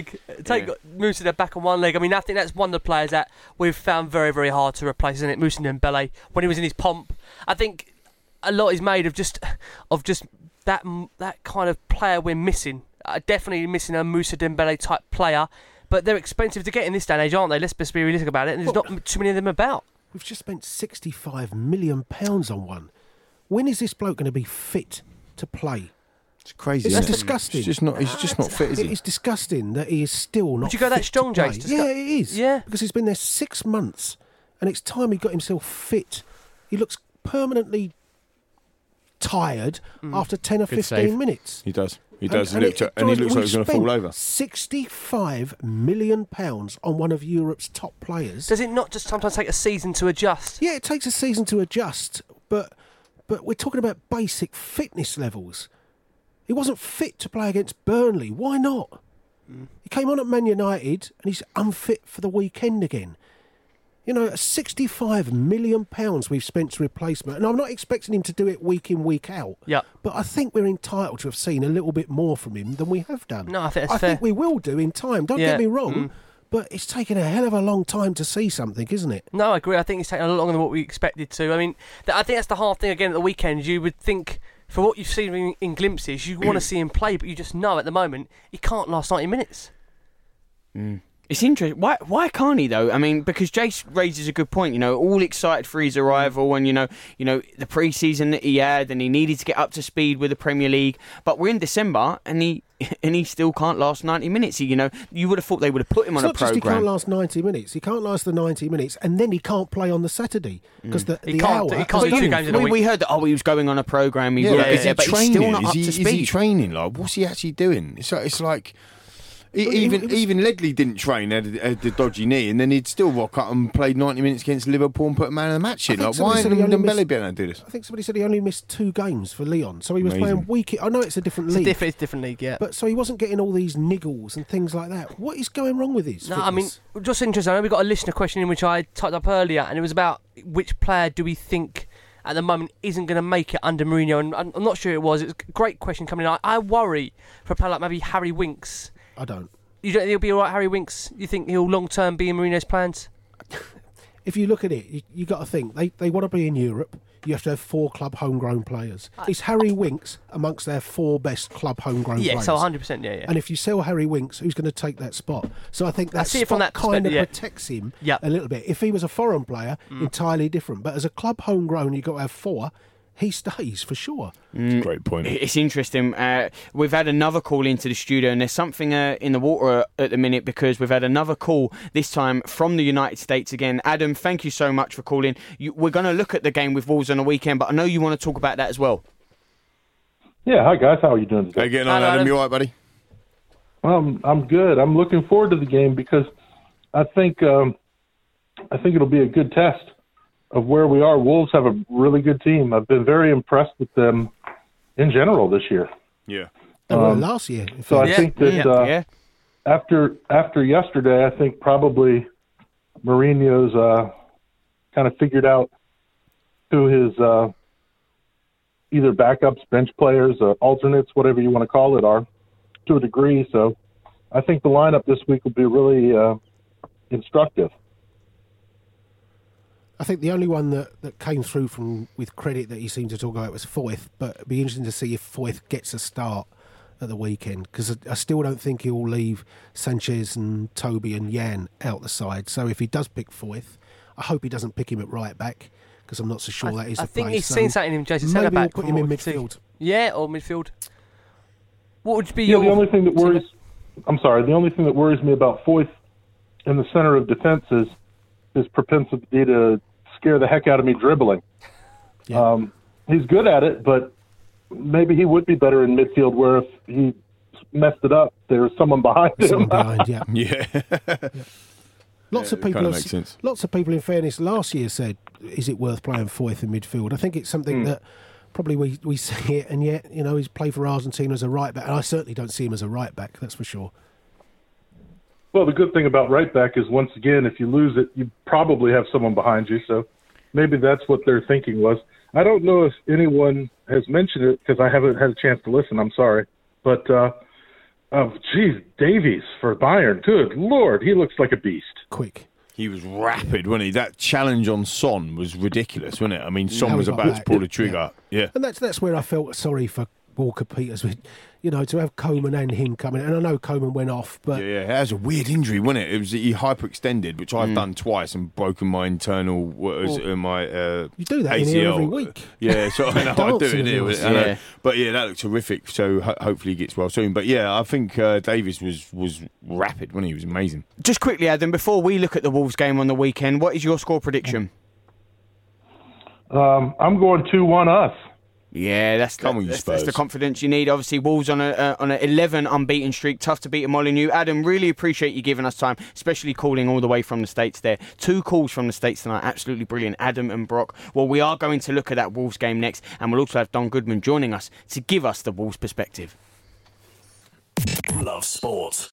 take Yeah. Moussa back on one leg. I mean, I think that's one of the players that we've found very, very hard to replace, isn't it? Moussa Dembele, when he was in his pomp. I think a lot is made of just of just that that kind of player we're missing. Uh, definitely missing a Moussa Dembele type player. But they're expensive to get in this day and age, aren't they? Let's just be realistic about it. And there's Well, not too many of them about. We've just spent sixty-five million pounds on one. When is this bloke going to be fit to play? It's crazy. It's isn't it? disgusting. It's just not. He's just not fit, is It he? is disgusting that he is still not Would you go that fit strong, to play. Jace, to Yeah, scu- it is. Yeah. Because he's been there six months and it's time he got himself fit. He looks permanently tired after ten or Good fifteen save. minutes. He does. He does. And, And, and, he, it, and he drives- looks like we've he's going to spent fall over. sixty-five million pounds on one of Europe's top players. Does it not just sometimes take a season to adjust? Yeah, it takes a season to adjust, but but we're talking about basic fitness levels. He wasn't fit to play against Burnley. Why not? He came on at Man United and he's unfit for the weekend again. You know, sixty-five million pounds we've spent to replacement, and I'm not expecting him to do it week in, week out. Yeah. But I think we're entitled to have seen a little bit more from him than we have done. No, I think that's I fair. think we will do in time. Don't Yeah. get me wrong, Mm. but it's taken a hell of a long time to see something, isn't it? No, I agree. I think it's taken a lot longer than what we expected to. I mean, th- I think that's the hard thing again at the weekend. You would think, for what you've seen in, in glimpses, you want to see him play, but you just know at the moment he can't last ninety minutes. It's interesting. Why why can't he though? I mean, because Jace raises a good point. You know, all excited for his arrival, and you know, you know the pre-season that he had, and he needed to get up to speed with the Premier League. But we're in December, and he and he still can't last ninety minutes. You know, you would have thought they would have put him It's on a not just he program. can't last ninety minutes. He can't last the ninety minutes, and then he can't play on the Saturday because the, He the can't- hour. he can't has do two gone. games in a we, week. we heard that oh he was going on a program. He Yeah, would, but is he but he's training? still not is up he, to is speed. he training? Like, what's he actually doing? It's like, it's like e- Well, he- even he was- even Ledley didn't train, had, had the dodgy knee, and then he'd still rock up and played ninety minutes against Liverpool and put a man of the match I in. think Like, somebody why said hasn't he only Dembele missed- been able to do this? I think somebody said he only missed two games for Lyon, so he was Amazing. playing week. I know it's a different It's a league, different, it's a different league, yeah. but so he wasn't getting all these niggles and things like that. What is going wrong with his? No, I mean, fitness? just interesting. I know we got a listener question in which I typed up earlier, and it was about which player do we think at the moment isn't going to make it under Mourinho, and I'm I'm not sure it was. It's a great question coming in. I, I worry for a player like maybe Harry Winks. I don't. You don't think he'll be all right, Harry Winks? You think he'll long term be in Mourinho's plans? If you look at it, you, you got to think they they want to be in Europe. You have to have four club homegrown players. Is Harry Winks amongst their four best club homegrown Yeah, players? so one hundred percent, yeah, yeah. And if you sell Harry Winks, who's going to take that spot? So I think that I see it spot from that kind of perspective, yeah. protects him Yep. a little bit. If he was a foreign player, entirely different. But as a club homegrown, you've got to have four. He stays for sure. It's a great point. It's interesting. Uh, we've had another call into the studio, and there's something uh, in the water at the minute because we've had another call this time from the United States again. Adam, thank you so much for calling. You, we're going to look at the game with Wolves on the weekend, but I know you want to talk about that as well. Yeah, hi guys, how are you doing today? Hey, getting on, Hello, Adam? Adam. You all right, buddy? Um, I'm good. I'm looking forward to the game because I think um, I think it'll be a good test of where we are. Wolves have a really good team. I've been very impressed with them in general this year. Yeah. They were Um, last year. in So I Yeah, think that yeah, uh, yeah. after after yesterday, I think probably Mourinho's uh, kind of figured out who his uh, either backups, bench players, uh, alternates, whatever you want to call it, are to a degree. So I think the lineup this week will be really uh, instructive. I think the only one that, that came through from with credit that he seemed to talk about was Foyth, but it'd be interesting to see if Foyth gets a start at the weekend because I, I still don't think he'll leave Sanchez and Toby and Jan out the side. So if he does pick Foyth, I hope he doesn't pick him at right back because I'm not so sure I, that is I the think place. he's So seen something in him, Jason. maybe Centre we'll back. put from him in what we can see. midfield. Yeah, or midfield. What would be Yeah, your? the only thing that worries, I'm sorry, the only thing that worries me about Foyth in the center of defense is his propensity to scare the heck out of me dribbling. Yeah. Um, he's good at it, but maybe he would be better in midfield where if he messed it up, there's someone behind Someone him. behind, yeah. Yeah. Lots Yeah, of it people, kinda have, makes sense. lots of people, in fairness, last year said, "Is it worth playing Foyth in midfield?" I think it's something Mm. that probably we, we see it, and yet you know he's played for Argentina as a right back, and I certainly don't see him as a right back. That's for sure. Well, the good thing about right back is, once again, if you lose it, you probably have someone behind you. So maybe that's what their thinking was. I don't know if anyone has mentioned it because I haven't had a chance to listen. I'm sorry. But uh, Oh, geez, Davies for Bayern. Good Lord, he looks like a beast. Quick. He was rapid, wasn't he? That challenge on Son was ridiculous, wasn't it? I mean, Son How was he got about back. to pull the trigger. Yeah. yeah. And that's that's where I felt sorry for Walker Peters. With, you know, to have Coleman and him coming. And I know Coleman went off, but... Yeah, yeah, that was a weird injury, wasn't it? It was he hyperextended, which I've mm. done twice and broken my internal... What was well, it, my uh, You do that A C L. in here every week. Yeah, so I know I do it here. Yeah. I know. But yeah, that looked terrific. So ho- hopefully he gets well soon. But yeah, I think uh, Davies was, was rapid, wasn't he? He was amazing. Just quickly, Adam, before we look at the Wolves game on the weekend, what is your score prediction? Um, I'm going two one us. Yeah, that's Come the, on, you that's, that's the Spurs. confidence you need. Obviously, Wolves on a uh, on an eleven unbeaten streak. Tough to beat at Molineux. Adam, really appreciate you giving us time, especially calling all the way from the States there. Two calls from the States tonight. Absolutely brilliant. Adam and Brock. Well, we are going to look at that Wolves game next, and we'll also have Don Goodman joining us to give us the Wolves perspective. Love Sport.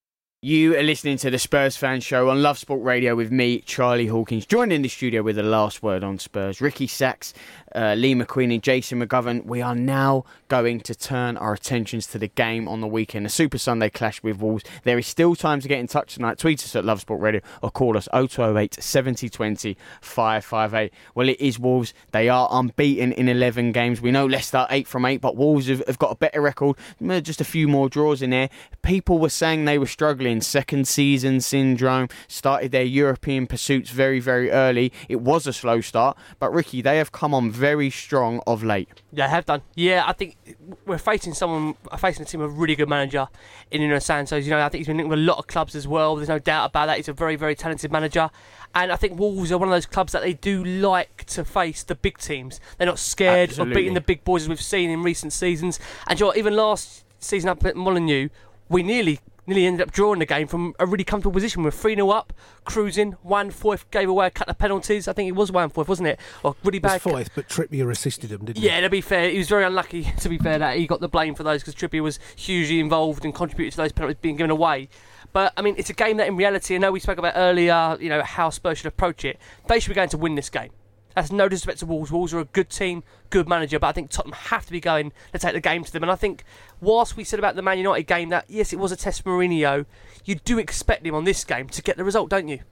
You are listening to the Spurs Fan Show on Love Sport Radio with me, Charlie Hawkins. Joined in the studio with the last word on Spurs, Ricky Sachs, uh, Lee McQueen and Jason McGovern. We are now going to turn our attentions to the game on the weekend, the Super Sunday clash with Wolves. There is still time to get in touch tonight. Tweet us at Love Sport Radio or call us oh two oh eight, seven oh two oh, five five eight. Well, it is Wolves. They are unbeaten in eleven games. We know Leicester eight from eight, but Wolves have, have got a better record. Just a few more draws in there. People were saying they were struggling. Second season syndrome, started their European pursuits very, very early. It was a slow start, but Ricky, they have come on very strong of late. Yeah, they have done. Yeah, I think we're facing someone, facing a team with a really good manager in Nuno Santos. You know, I think he's been linked with a lot of clubs as well. There's no doubt about that. He's a very, very talented manager. And I think Wolves are one of those clubs that they do like to face the big teams. They're not scared Absolutely. of beating the big boys as we've seen in recent seasons. And you know what, even last season up at Molineux, we nearly nearly ended up drawing the game from a really comfortable position. We were three nil up, cruising. One Foyth gave away a couple of penalties. I think it was one Foyth, wasn't it? Or really bad. It was Foyth, but Trippier assisted him, didn't yeah, he? to be fair, he was very unlucky, to be fair, that he got the blame for those because Trippier was hugely involved and contributed to those penalties being given away. But, I mean, it's a game that in reality, I know we spoke about earlier, you know, how Spurs should approach it. They should be going to win this game. That's no disrespect to Wolves. Wolves are a good team, good manager, but I think Tottenham have to be going to take the game to them. And I think, whilst we said about the Man United game that, yes, it was a test for Mourinho, you do expect him on this game to get the result, don't you?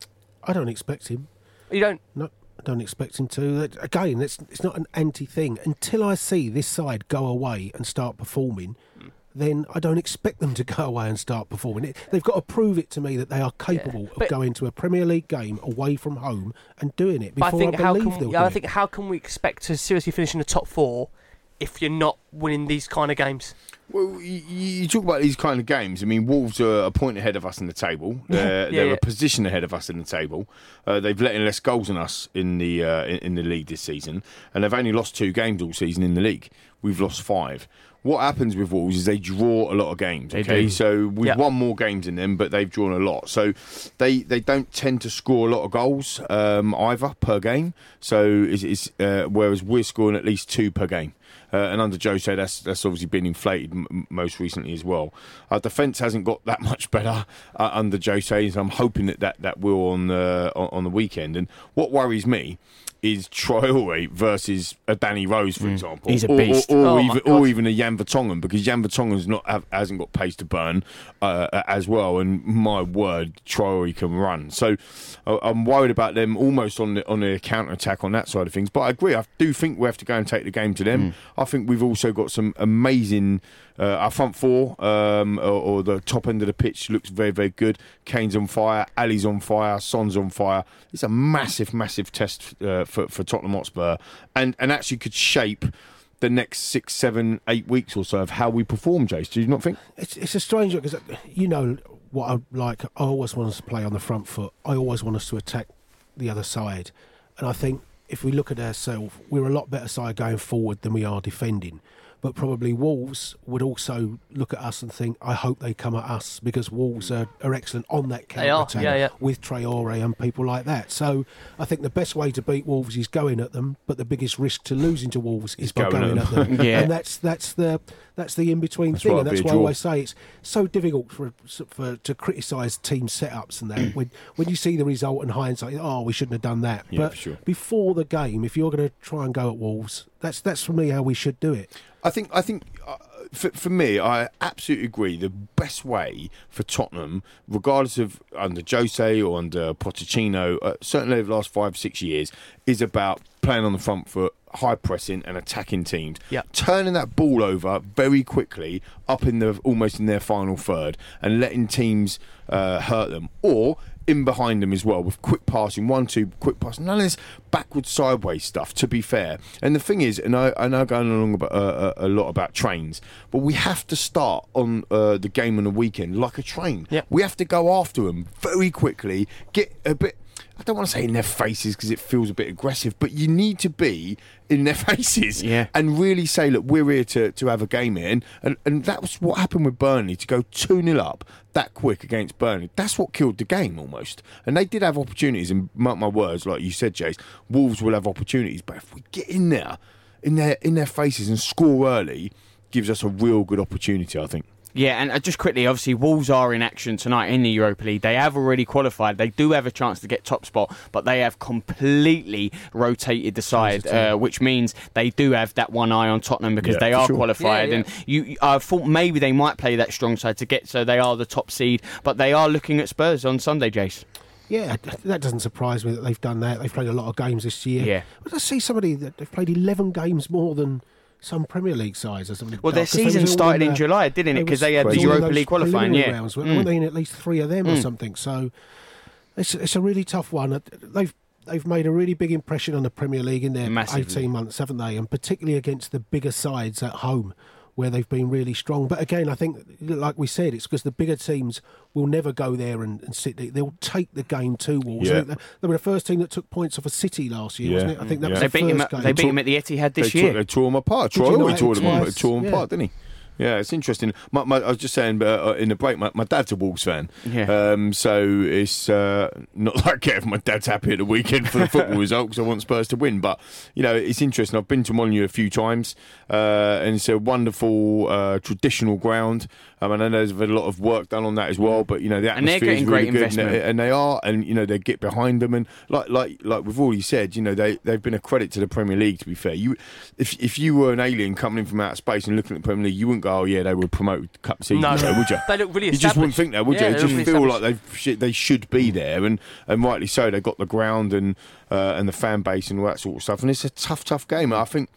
I don't expect him. You don't? No, I don't expect him to. Again, it's, it's not an anti-thing. Until I see this side go away and start performing, mm. then I don't expect them to go away and start performing. They've got to prove it to me that they are capable yeah, of going to a Premier League game away from home and doing it before I, think I how believe can, they'll yeah, do I it. think how can we expect to seriously finish in the top four if you're not winning these kind of games? Well, you, you talk about these kind of games. I mean, Wolves are a point ahead of us in the table. They're, yeah, they're yeah. a position ahead of us in the table. Uh, they've let in less goals than us in the uh, in, in the league this season, and they've only lost two games all season in the league. We've lost five. What happens with Wolves is they draw a lot of games. Okay, They do. so we've Yep. won more games than them, but they've drawn a lot. So they they don't tend to score a lot of goals um, either per game. So it's, it's uh, whereas we're scoring at least two per game. Uh, and under Jose, that's that's obviously been inflated m- most recently as well. Our defence hasn't got that much better uh, under Jose, so I'm hoping that that, that will on the on, on the weekend. And what worries me is Traoré versus a Danny Rose, for mm. example. He's a or, beast. Or, or, Oh, even, my God. or even a Jan Vertonghen, because Jan Vertonghen's not have, hasn't got pace to burn uh, as well. And my word, Traoré can run. So uh, I'm worried about them almost on the on the counter attack on that side of things. But I agree. I do think we have to go and take the game to them. Mm. I think we've also got some amazing. Uh, our front four um, or, or the top end of the pitch looks very, very good. Kane's on fire, Ali's on fire, Son's on fire. It's a massive, massive test uh, for, for Tottenham Hotspur, and, and actually could shape the next six, seven, eight weeks or so of how we perform, Jace. Do you not think? It's, it's a strange one because, you know, what I like. I always want us to play on the front foot. I always want us to attack the other side. And I think if we look at ourselves, we're a lot better side going forward than we are defending. But probably Wolves would also look at us and think, I hope they come at us, because Wolves are, are excellent on that They are, counter-attack yeah, yeah. with Traoré and people like that. So I think the best way to beat Wolves is going at them, but the biggest risk to losing to Wolves is by going going at at them. Yeah. And that's that's the that's the in-between That's thing, why and it'd that's be a why I draw. always say it's so difficult for, for to criticise team setups and that. when when you see the result in hindsight, oh, we shouldn't have done that. Yeah, but for sure. before the game, if you're going to try and go at Wolves, that's that's for me how we should do it. I think I think uh, for, for me, I absolutely agree. The best way for Tottenham, regardless of under Jose or under Pochettino, uh, certainly over the last five, six years, is about playing on the front foot, high pressing and attacking teams. Yep. Turning that ball over very quickly up in the almost in their final third and letting teams uh, hurt them. Or in behind them as well with quick passing, one, two, quick passing. None of this backwards, sideways stuff, to be fair. And the thing is, and I, I know going along about, uh, a lot about trains, but we have to start on uh, the game on the weekend like a train. Yep. We have to go after them very quickly, get a bit... I don't want to say in their faces because it feels a bit aggressive, but you need to be in their faces yeah. and really say, look, we're here to, to have a game here. And, and, and that was what happened with Burnley, to go two nil up that quick against Burnley. That's what killed the game almost. And they did have opportunities, and mark my words, like you said, Jace, Wolves will have opportunities. But if we get in there, in their, in their faces and score early, gives us a real good opportunity, I think. Yeah, and uh, just quickly, obviously, Wolves are in action tonight in the Europa League. They have already qualified. They do have a chance to get top spot, but they have completely rotated the side, uh, which means they do have that one eye on Tottenham because yeah, they are sure. qualified. Yeah, yeah. And you, I thought maybe they might play that strong side to get so they are the top seed, but they are looking at Spurs on Sunday, Jace. Yeah, that doesn't surprise me that they've done that. They've played a lot of games this year. Yeah. But I see somebody that they've played eleven games more than some Premier League sides or something. Well, their season started in July, didn't it? Because they had the Europa League qualifying, yeah. Rounds, mm. weren't they in at least three of them mm. or something? So it's it's a really tough one. They've they've made a really big impression on the Premier League in their Massively. eighteen months, haven't they? And particularly against the bigger sides at home, where they've been really strong. But again, I think, like we said, it's because the bigger teams will never go there and, and sit there. They'll take the game to Wolves. Yeah. They, they were the first team that took points off a City last year, Yeah. wasn't it? I think that Yeah. was They the beat, first him at, game. they beat him at the Etihad this they year. Tore, they tore him apart. Did Troy you always not? tore him, Twice. tore him Yeah. apart, didn't he? Yeah, it's interesting. My, my, I was just saying uh, in the break, my, my dad's a Wolves fan. Yeah. Um, so it's uh, not like if my dad's happy at the weekend for the football result because I want Spurs to win. But, you know, it's interesting. I've been to Molineux a few times uh, and it's a wonderful uh, traditional ground. I mean, I know there's been a lot of work done on that as well, but, you know, the And they're atmosphere is getting really great good. investment. And they, and they are, and, you know, they get behind them. And like like like we've already said, you know, they, they've been a credit to the Premier League, to be fair. You, If if you were an alien coming in from outer space and looking at the Premier League, you wouldn't go, oh, yeah, they were promoted a couple of seasons No, ago, would you? They look really You just established. wouldn't think that, would Yeah, you? they It just look feel really like they they should be there, and, and rightly so. They've got the ground and uh, and the fan base and all that sort of stuff. And it's a tough, tough game. I think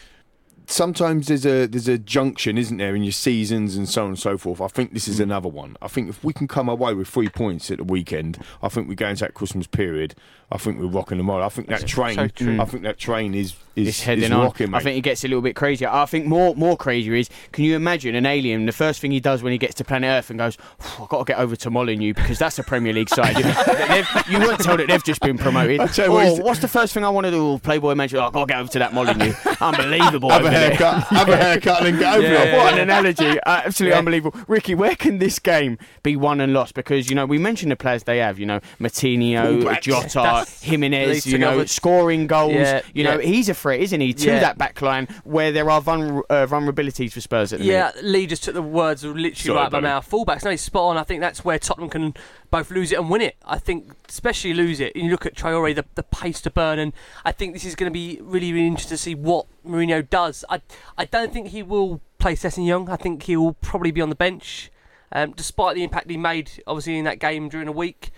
sometimes there's a there's a junction, isn't there, in your seasons and so on and so forth. I think this is Mm. another one. I think if we can come away with three points at the weekend, I think we go into that Christmas period. I think we're rocking the model. I think that train. so true. I think that train is is, It's heading is on. rocking, mate. I think it gets a little bit crazier. I think more more crazier is, can you imagine an alien, the first thing he does when he gets to planet Earth and goes, I've got to get over to Molineux because that's a Premier League side. You won't tell that they've just been promoted. I'll tell you what, Oh, he's- what's the first thing I want to do? Playboy manager, oh, I've got to get over to that Molineux. Unbelievable. have a over there. haircut, have a haircut, and then get over Yeah, it. what an analogy. Uh, absolutely Yeah. unbelievable. Ricky, where can this game be won and lost? Because, you know, we mentioned the players they have, you know, Martinho, Fullbacks. Jota, That's- Jimenez, these you know, together. scoring goals. Yeah, you know, yeah. he's a threat, isn't he, to Yeah. that back line where there are vulner- uh, vulnerabilities for Spurs at the Yeah, minute. Lee just took the words literally Sorry, right out of my buddy. mouth. Fullbacks, no, he's spot on. I think that's where Tottenham can both lose it and win it. I think, especially lose it. You look at Traore, the, the pace to burn, and I think this is going to be really, really interesting to see what Mourinho does. I, I don't think he will play Sessegnon. I think he will probably be on the bench, um, despite the impact he made, obviously, in that game during the week.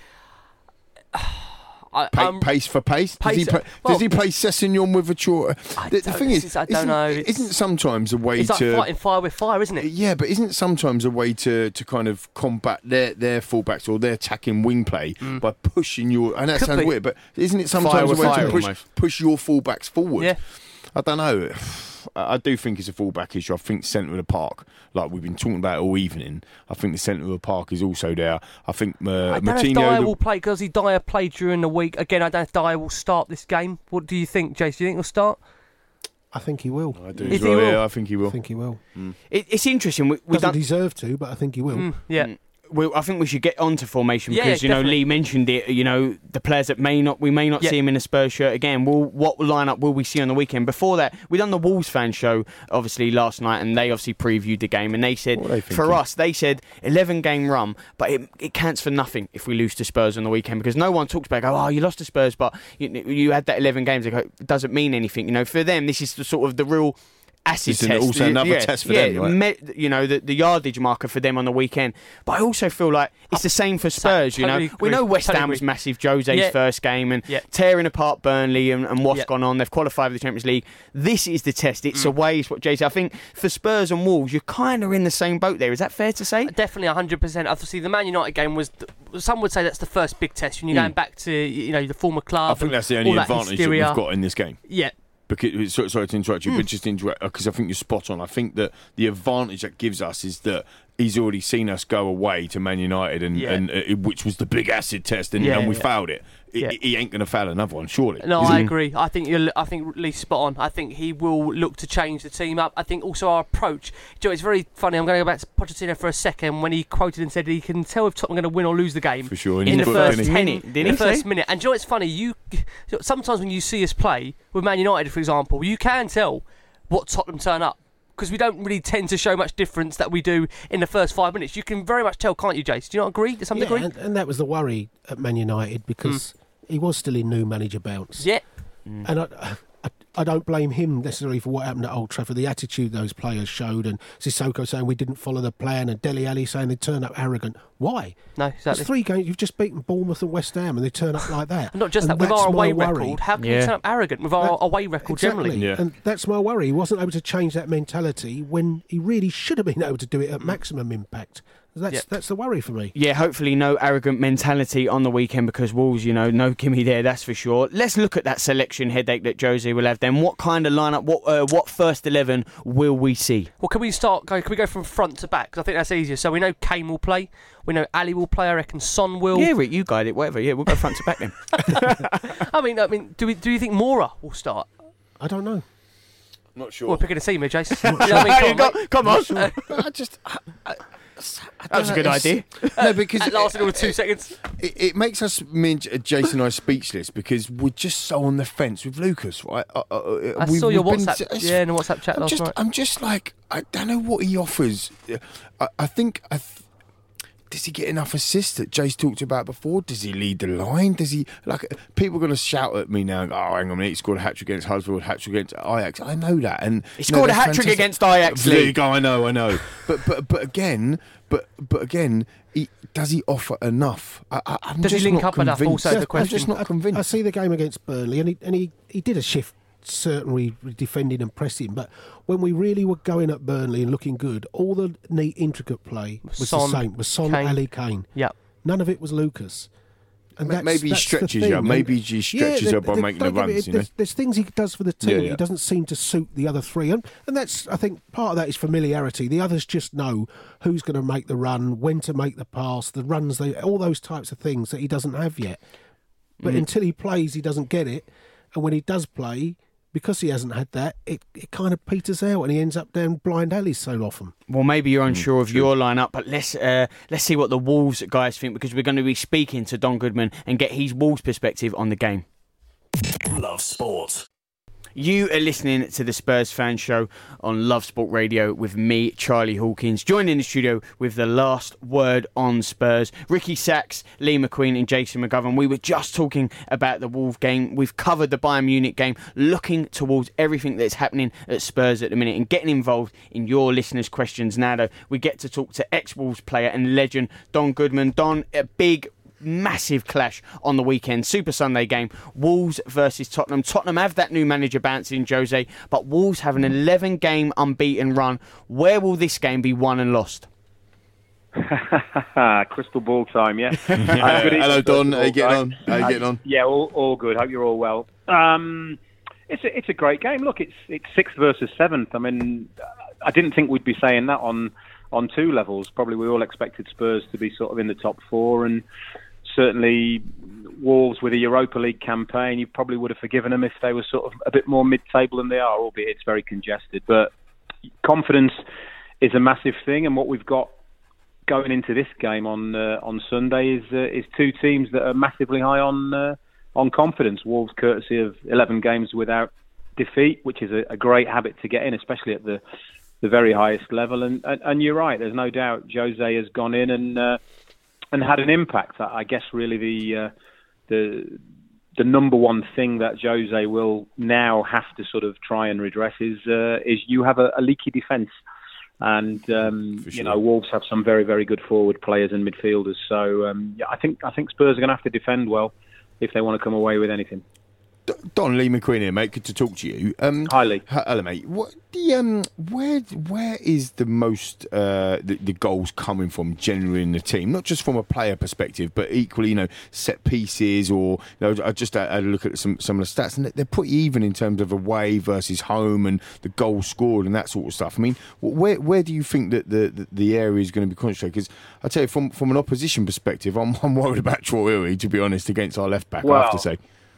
I, Pa- I'm- pace for pace. Does he pace- play, well- does he play Sessegnon with a Chor? I The, the don't- thing this is, is- I don't isn't, know, it's- isn't sometimes a way it's like to fighting fire with fire, isn't it? Yeah, but isn't it sometimes a way to, to kind of combat their, their fullbacks or their attacking wing play by pushing your... And that Mm. Could sounds be. weird, but isn't it Fire sometimes a with way fire to push, almost. push your fullbacks forward? Yeah. I don't know. I I do think it's a fullback issue. I think centre of the park, like we've been talking about all evening, I think the centre of the park is also there. I think uh, I don't know if Martinho... Dyer the- will play because he Dyer played during the week. Again, I don't know if Dyer will start this game. What do you think, Jace? Do you think he'll start? I think he will. I do If as he well, will. yeah, I think he I will. think he will. It, it's interesting. We, we Doesn't don't, deserve to, but I think he will. Mm, yeah. we, I think we should get onto formation Yeah, because yeah, you know definitely. Lee mentioned it. You know the players that may not we may not Yeah. see him in a Spurs shirt again. Will what lineup will we see on the weekend? Before that, we done the Wolves fan show obviously last night, and they obviously previewed the game, and they said What are they for thinking? us they said eleven game run, but it, it counts for nothing if we lose to Spurs on the weekend because no one talks about go oh you lost to Spurs, but you, you had that eleven games. They go, it doesn't mean anything. You know for them this is the sort of the real acid It's test. also another yeah, test for yeah, them, right? me, you know, the, the yardage marker for them on the weekend. But I also feel like it's the same for Spurs. You know, totally we agree, know West totally Ham was agree. massive. Jose's Yeah. first game and Yeah. tearing apart Burnley and, and what's Yeah. gone on. They've qualified for the Champions League. This is the test. It's away. It's what Jay said. I think for Spurs and Wolves, you're kind of in the same boat there. Is that fair to say? Definitely one hundred percent. Obviously, the Man United game was, the, some would say that's the first big test when you're going back to, you know, the former club. I think and that's the all only that advantage that hysteria. we've got in this game. Yeah. Because, sorry, sorry to interrupt you, but just interrupt because I think you're spot on. I think that the advantage that gives us is that he's already seen us go away to Man United, and, Yeah. and uh, which was the big acid test, and, Yeah, and we yeah. failed it. Yeah. He, he ain't going to fail another one, surely. No, Is I he? agree. I think you're. I think Lee's spot on. I think he will look to change the team up. I think also our approach. Joe, it's very funny. I'm going to go back to Pochettino for a second when he quoted and said he can tell if Tottenham are going to win or lose the game For sure. in, In the his book, first didn't he? ten, Minute, didn't in he the first say? minute. And do you know what's funny? You sometimes when you see us play with Man United, for example, you can tell what Tottenham turn up. Because we don't really tend to show much difference that we do in the first five minutes. You can very much tell, can't you, Jace? Do you not agree to some Yeah, degree? and, and that was the worry at Man United because he was still in new manager bounce. Yeah. And I, I, I don't blame him necessarily for what happened at Old Trafford. The attitude those players showed, and Sissoko saying we didn't follow the plan, and Dele Alli saying they turned up arrogant. Why? No, There's exactly. three games. You've just beaten Bournemouth and West Ham, and they turn up like that. And not just And that, with our that's my away worry. record, how can Yeah. we turn up arrogant with our That- away record Exactly. generally? Yeah. And that's my worry. He wasn't able to change that mentality when he really should have been able to do it at maximum impact. That's Yeah. that's the worry for me. Yeah, hopefully no arrogant mentality on the weekend because Wolves, you know, no gimme there, that's for sure. Let's look at that selection headache that Jose will have then. What kind of lineup, what uh, what first eleven will we see? Well, can we start? Go, can we go from front to back? 'Cause I think that's easier. So we know Kane will play. We know Ali will play. I reckon Son will. Yeah, Rick, you guide it, whatever. Yeah, we'll go front to back then. I mean, I mean, do we? Do you think Mora will start? I don't know. Not sure. Well, picking a team here, Jace. You know what I mean? Come on, mate. Come on. I just. I, I, I That was a good idea. No, because That lasted all two seconds. It, it makes us, me and J- Jason and I, speechless because we're just so on the fence with Lucas, right? Uh, uh, I we've- saw your we've been- WhatsApp. it's- Yeah, in the WhatsApp chat I'm last just, night. I'm just like, I don't know what he offers. I, I think, I th- does he get enough assists that Jace talked about before? Does he lead the line? Does he, like, people are going to shout at me now, and go, oh, hang on a minute, he scored a hat-trick against Huddersfield, hat-trick against Ajax. I know that. And He scored a hat-trick against Ajax, Lee. League, I know, I know. But, but, but again, but, but again, he, does he offer enough? I, I, I'm Does he just link not up enough? convinced. Also, the I'm question. just not I convinced. see the game against Burnley, and he and he, he did a shift, certainly defending and pressing. But when we really were going at Burnley and looking good, all the neat, intricate play was Son, the same. Was Son, Kane. Ali, Kane. Yeah. None of it was Lucas. And Ma- that's, maybe he that's the stretches thing. you. And- Maybe he stretches yeah, you by making the don't get me- runs, you know? There's, there's things he does for the team. Yeah, yeah. He doesn't seem to suit the other three, and, and that's I think part of that is familiarity. The others just know who's going to make the run, when to make the pass, the runs, they all those types of things that he doesn't have yet. But Mm. until he plays, he doesn't get it, and when he does play, because he hasn't had that, it, it kind of peters out, and he ends up down blind alleys so often. Well, maybe Mm, you're unsure of your lineup, but let's uh, let's see what the Wolves guys think because we're going to be speaking to Don Goodman and get his Wolves perspective on the game. Love Sport. You are listening to the Spurs Fan Show on Love Sport Radio with me, Charlie Hawkins, joined in the studio with the last word on Spurs, Ricky Sachs, Lee McQueen and Jason McGovern. We were just talking about the Wolves game. We've covered the Bayern Munich game, looking towards everything that's happening at Spurs at the minute and getting involved in your listeners' questions. Now, though, we get to talk to ex-Wolves player and legend Don Goodman. Don, a big massive clash on the weekend. Super Sunday game. Wolves versus Tottenham. Tottenham have that new manager bouncing, Jose, but Wolves have an eleven game unbeaten run. Where will this game be won and lost? Crystal ball time, yeah. Yeah. Uh, good Hello, evening, Don. Crystal How you ball getting time. on? How you Uh, getting on? Yeah, all, all good. Hope you're all well. Um, it's a, it's a great game. Look, it's it's sixth versus seventh. I mean, I didn't think we'd be saying that on on two levels. Probably we all expected Spurs to be sort of in the top four, and certainly Wolves with a Europa League campaign, you probably would have forgiven them if they were sort of a bit more mid-table than they are, albeit it's very congested. But confidence is a massive thing, and what we've got going into this game on uh, on Sunday is uh, is two teams that are massively high on uh, on confidence. Wolves, courtesy of eleven games without defeat, which is a, a great habit to get in, especially at the the very highest level. And and, and you're right, there's no doubt Jose has gone in and uh, and had an impact. I guess really the uh, the the number one thing that Jose will now have to sort of try and redress is uh, is you have a, a leaky defence. And um, sure. you know, Wolves have some very, very good forward players and midfielders. So um, yeah, I think I think Spurs are going to have to defend well if they want to come away with anything. Don, Lee McQueen here, mate. Good to talk to you. Um, Hi, Lee. Hello, mate. What the um, where where is the most uh, the, the goals coming from generally in the team? Not just from a player perspective, but equally, you know, set pieces or you know, I just had a look at some some of the stats, and they're pretty even in terms of away versus home and the goals scored and that sort of stuff. I mean, where where do you think that the the, the area is going to be concentrated? Because I tell you, from from an opposition perspective, I'm I'm worried about Traore, to be honest, against our left back. Well, I have to say.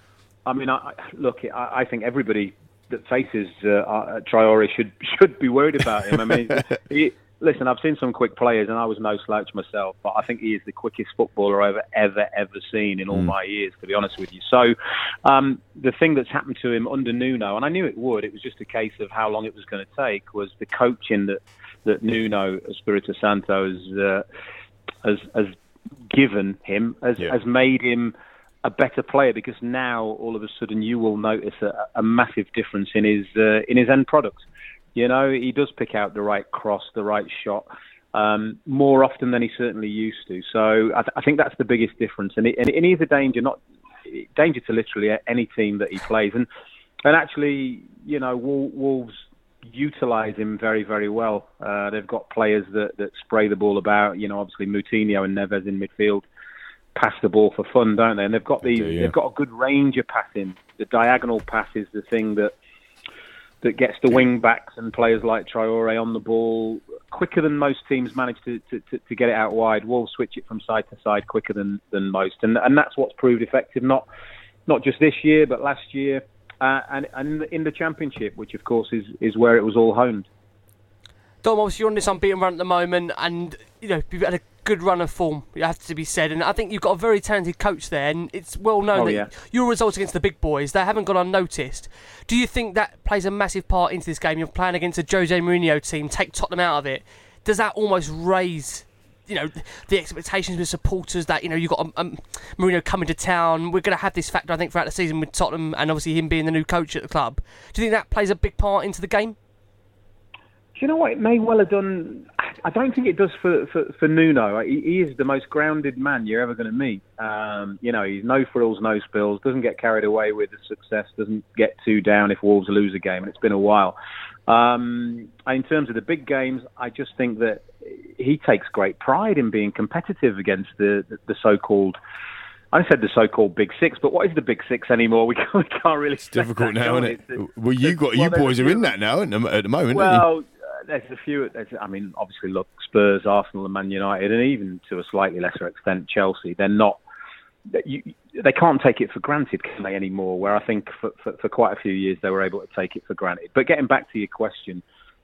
I mean, I, look, I, I think everybody that faces uh, uh, Traore should should be worried about him. I mean, he, listen, I've seen some quick players, and I was no slouch myself, but I think he is the quickest footballer I've ever, ever seen in all mm. my years, to be honest with you. So um, the thing that's happened to him under Nuno, and I knew it would, it was just a case of how long it was going to take, was the coaching that, that Nuno Espirito Santo has, uh, has, has given him, has, yeah. has made him a better player, because now all of a sudden you will notice a, a massive difference in his uh, in his end product. You know, he does pick out the right cross, the right shot, um, more often than he certainly used to. So I, th- I think that's the biggest difference, and, it, and, and he's a danger, not danger to literally any team that he plays. And and actually, you know, Wolves utilise him very, very well. Uh, they've got players that, that spray the ball about. You know, obviously Moutinho and Neves in midfield pass the ball for fun, don't they? And they've got these. They do, yeah. They've got a good range of passing. The diagonal pass is the thing that that gets the wing backs and players like Traore on the ball quicker than most teams manage to, to, to, to get it out wide. Wolves switch it from side to side quicker than, than most, and and that's what's proved effective. Not not just this year, but last year, uh, and and in the Championship, which of course is is where it was all honed. Dom, obviously you're on this unbeaten run at the moment, and you know you've had a good run of form, it has to be said, and I think you've got a very talented coach there, and it's well known oh, that yeah. your results against the big boys, they haven't gone unnoticed. Do you think that plays a massive part into this game? You're playing against a Jose Mourinho team, take Tottenham out of it. Does that almost raise, you know, the expectations with supporters that, you know, you've got um, um, Mourinho coming to town? We're going to have this factor, I think, throughout the season with Tottenham and obviously him being the new coach at the club. Do you think that plays a big part into the game? Do you know what? It may well have done. I don't think it does for, for, for Nuno. He, he is the most grounded man you're ever going to meet. Um, you know, he's no frills, no spills, doesn't get carried away with the success, doesn't get too down if Wolves lose a game, and it's been a while. Um, in terms of the big games, I just think that he takes great pride in being competitive against the, the, the so-called... I said the so-called Big Six, but what is the Big Six anymore? We can't, we can't really... It's difficult now, isn't it? It's, well, you got well, you boys few, are in that now at the, at the moment, well, aren't you? There's a few. There's, I mean, obviously, look, Spurs, Arsenal, and Man United, and even to a slightly lesser extent, Chelsea. They're not. You, they can't take it for granted, can they, anymore? Where I think for, for, for quite a few years they were able to take it for granted. But getting back to your question,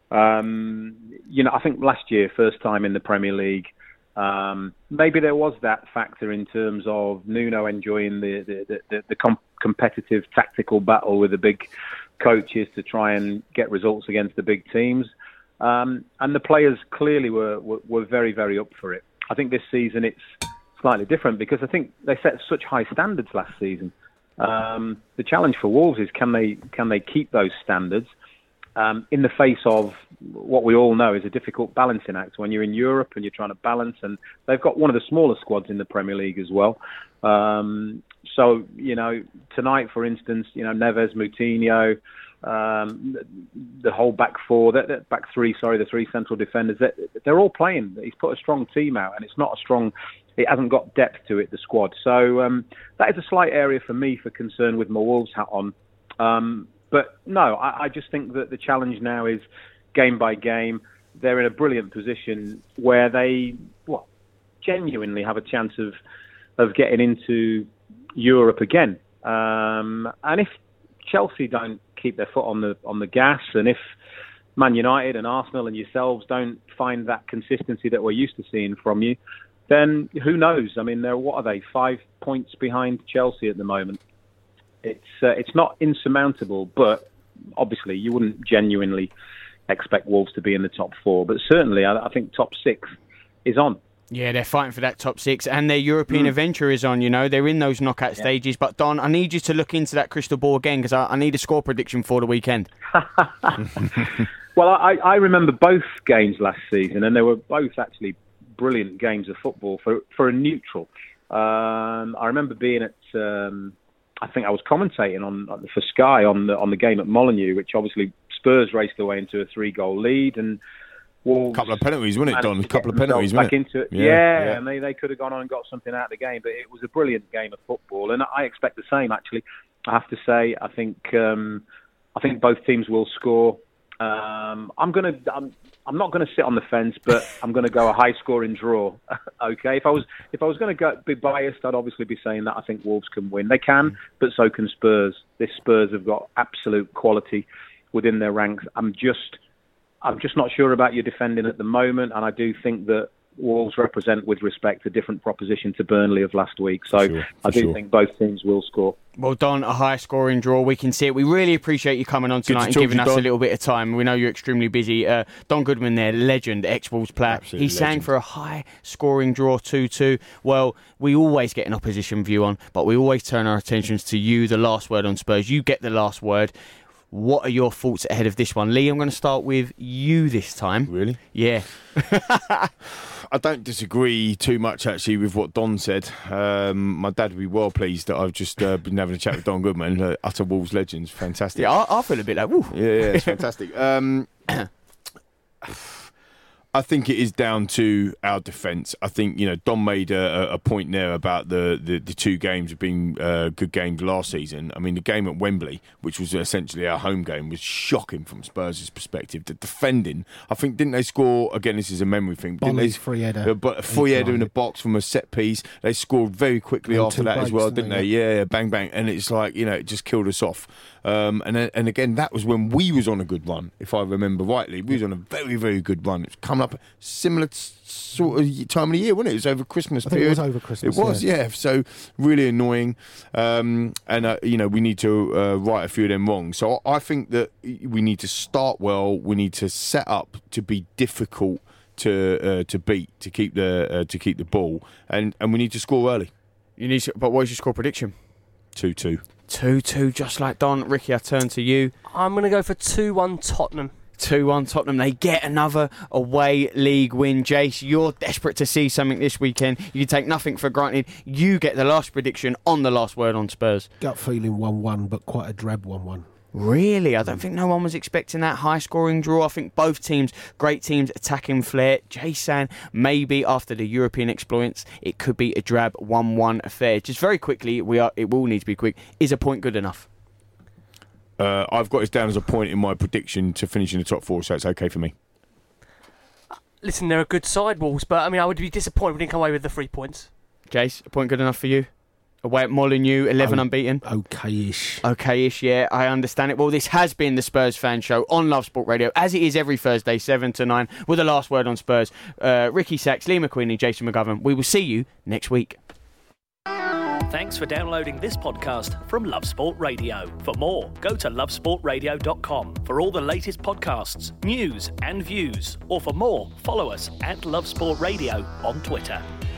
um, you know, I think last year, first time in the Premier League, um, maybe there was that factor in terms of Nuno enjoying the the the, the com- competitive tactical battle with the big coaches to try and get results against the big teams. Um, and the players clearly were, were, were very, very up for it. I think this season it's slightly different because I think they set such high standards last season. Um, the challenge for Wolves is can they can they keep those standards um, in the face of what we all know is a difficult balancing act when you're in Europe and you're trying to balance. And they've got one of the smaller squads in the Premier League as well. Um, so, you know, tonight, for instance, you know, Neves, Moutinho, um, the whole back four, that, that back three, sorry, the three central defenders, they're, they're all playing. He's put a strong team out, and it's not a strong, it hasn't got depth to it, the squad. So um, that is a slight area for me for concern with my Wolves hat on. Um, but no, I, I just think that the challenge now is game by game. They're in a brilliant position where they, well, genuinely have a chance of of getting into Europe again. Um, and if Chelsea don't keep their foot on the on the gas, and if Man United and Arsenal and yourselves don't find that consistency that we're used to seeing from you, then who knows? I mean, they're what are they? Five points behind Chelsea at the moment. It's uh, it's not insurmountable, but obviously you wouldn't genuinely expect Wolves to be in the top four. But certainly, I, I think top six is on. Yeah, they're fighting for that top six, and their European Mm. adventure is on, you know. They're in those knockout Yeah. stages. But, Don, I need you to look into that crystal ball again, because I, I need a score prediction for the weekend. Well, I, I remember both games last season, and they were both actually brilliant games of football for, for a neutral. Um, I remember being at, um, I think I was commentating on for Sky on the on the game at Molineux, which obviously Spurs raced away into a three-goal lead, and Wolves... Couple of penalties, wasn't it, Don? A to couple get of penalties, themselves wasn't back it? into it. Yeah, Yeah, yeah. and they, they could have gone on and got something out of the game, but it was a brilliant game of football, and I expect the same, actually. I have to say, I think um, I think both teams will score. Um, I'm gonna. I'm, I'm not going to sit on the fence, but I'm going to go a high-scoring draw. Okay, if I was if I was going to go be biased, I'd obviously be saying that I think Wolves can win. They can, but so can Spurs. This Spurs have got absolute quality within their ranks. I'm just I'm just not sure about your defending at the moment, and I do think that Wolves represent, with respect, a different proposition to Burnley of last week. So Sure, I do sure. think both teams will score. Well, Don, a high-scoring draw. We can see it. We really appreciate you coming on Good to tonight and talk giving to you, us a Don. little bit of time. We know you're extremely busy. Uh, Don Goodman there, legend, ex-Wolves player. Absolute He sang legend. for a high-scoring draw two two. Well, we always get an opposition view on, but we always turn our attentions to you, the last word on Spurs. You get the last word. What are your thoughts ahead of this one? Lee, I'm going to start with you this time. Really? Yeah. I don't disagree too much, actually, with what Don said. Um, my dad would be well pleased that I've just uh, been having a chat with Don Goodman, uh, utter Wolves legends. Fantastic. Yeah, I, I feel a bit like, woo. Yeah, yeah, it's fantastic. Um, I think it is down to our defence. I think, you know, Don made a, a point there about the, the, the two games being uh, good games last season. I mean, the game at Wembley, which was essentially our home game, was shocking from Spurs' perspective. The defending, I think, didn't they score, again, this is a memory thing, didn't Bolly's they? free header. Uh, but a free header in the box from a set piece. They scored very quickly And after two that as breaks, well, didn't didn't they? they? Yeah, yeah, bang, bang. And it's like, you know, it just killed us off. Um, and then- and again, that was when we was on a good run, if I remember rightly. We was on a very, very good run. It was coming up similar t- sort of time of the year, wasn't it? It was over Christmas I think it period. was over Christmas, It was, yeah. yeah. So really annoying. Um, and, uh, you know, we need to uh, right a few of them wrong. So I think that we need to start well. We need to set up to be difficult to uh, to beat, to keep the uh, to keep the ball. And, and we need to score early. You need to, but what is your score prediction? two two. two two, just like Don. Ricky, I turn to you. I'm going to go for two one Tottenham. two one Tottenham. They get another away league win. Jace, you're desperate to see something this weekend. You take nothing for granted. You get the last prediction on the last word on Spurs. Gut feeling one one, but quite a drab one one. Really? I don't think no one was expecting that high-scoring draw. I think both teams, great teams, attacking flair. Jace saying maybe after the European exploits, it could be a drab one one affair. Just very quickly, we are. It will need to be quick. Is a point good enough? Uh, I've got it down as a point in my prediction to finish in the top four, so it's okay for me. Listen, they're a good side, Wolves, but I mean, I would be disappointed if we didn't come away with the three points. Jace, a point good enough for you? Away at Molineux, eleven Oh. unbeaten. Okay-ish. Okay-ish, yeah, I understand it. Well, this has been the Spurs Fan Show on Love Sport Radio, as it is every Thursday, seven to nine, with the last word on Spurs. Uh, Ricky Sachs, Lee McQueen and Jason McGovern. We will see you next week. Thanks for downloading this podcast from Love Sport Radio. For more, go to love sport radio dot com for all the latest podcasts, news and views. Or for more, follow us at Love Sport Radio on Twitter.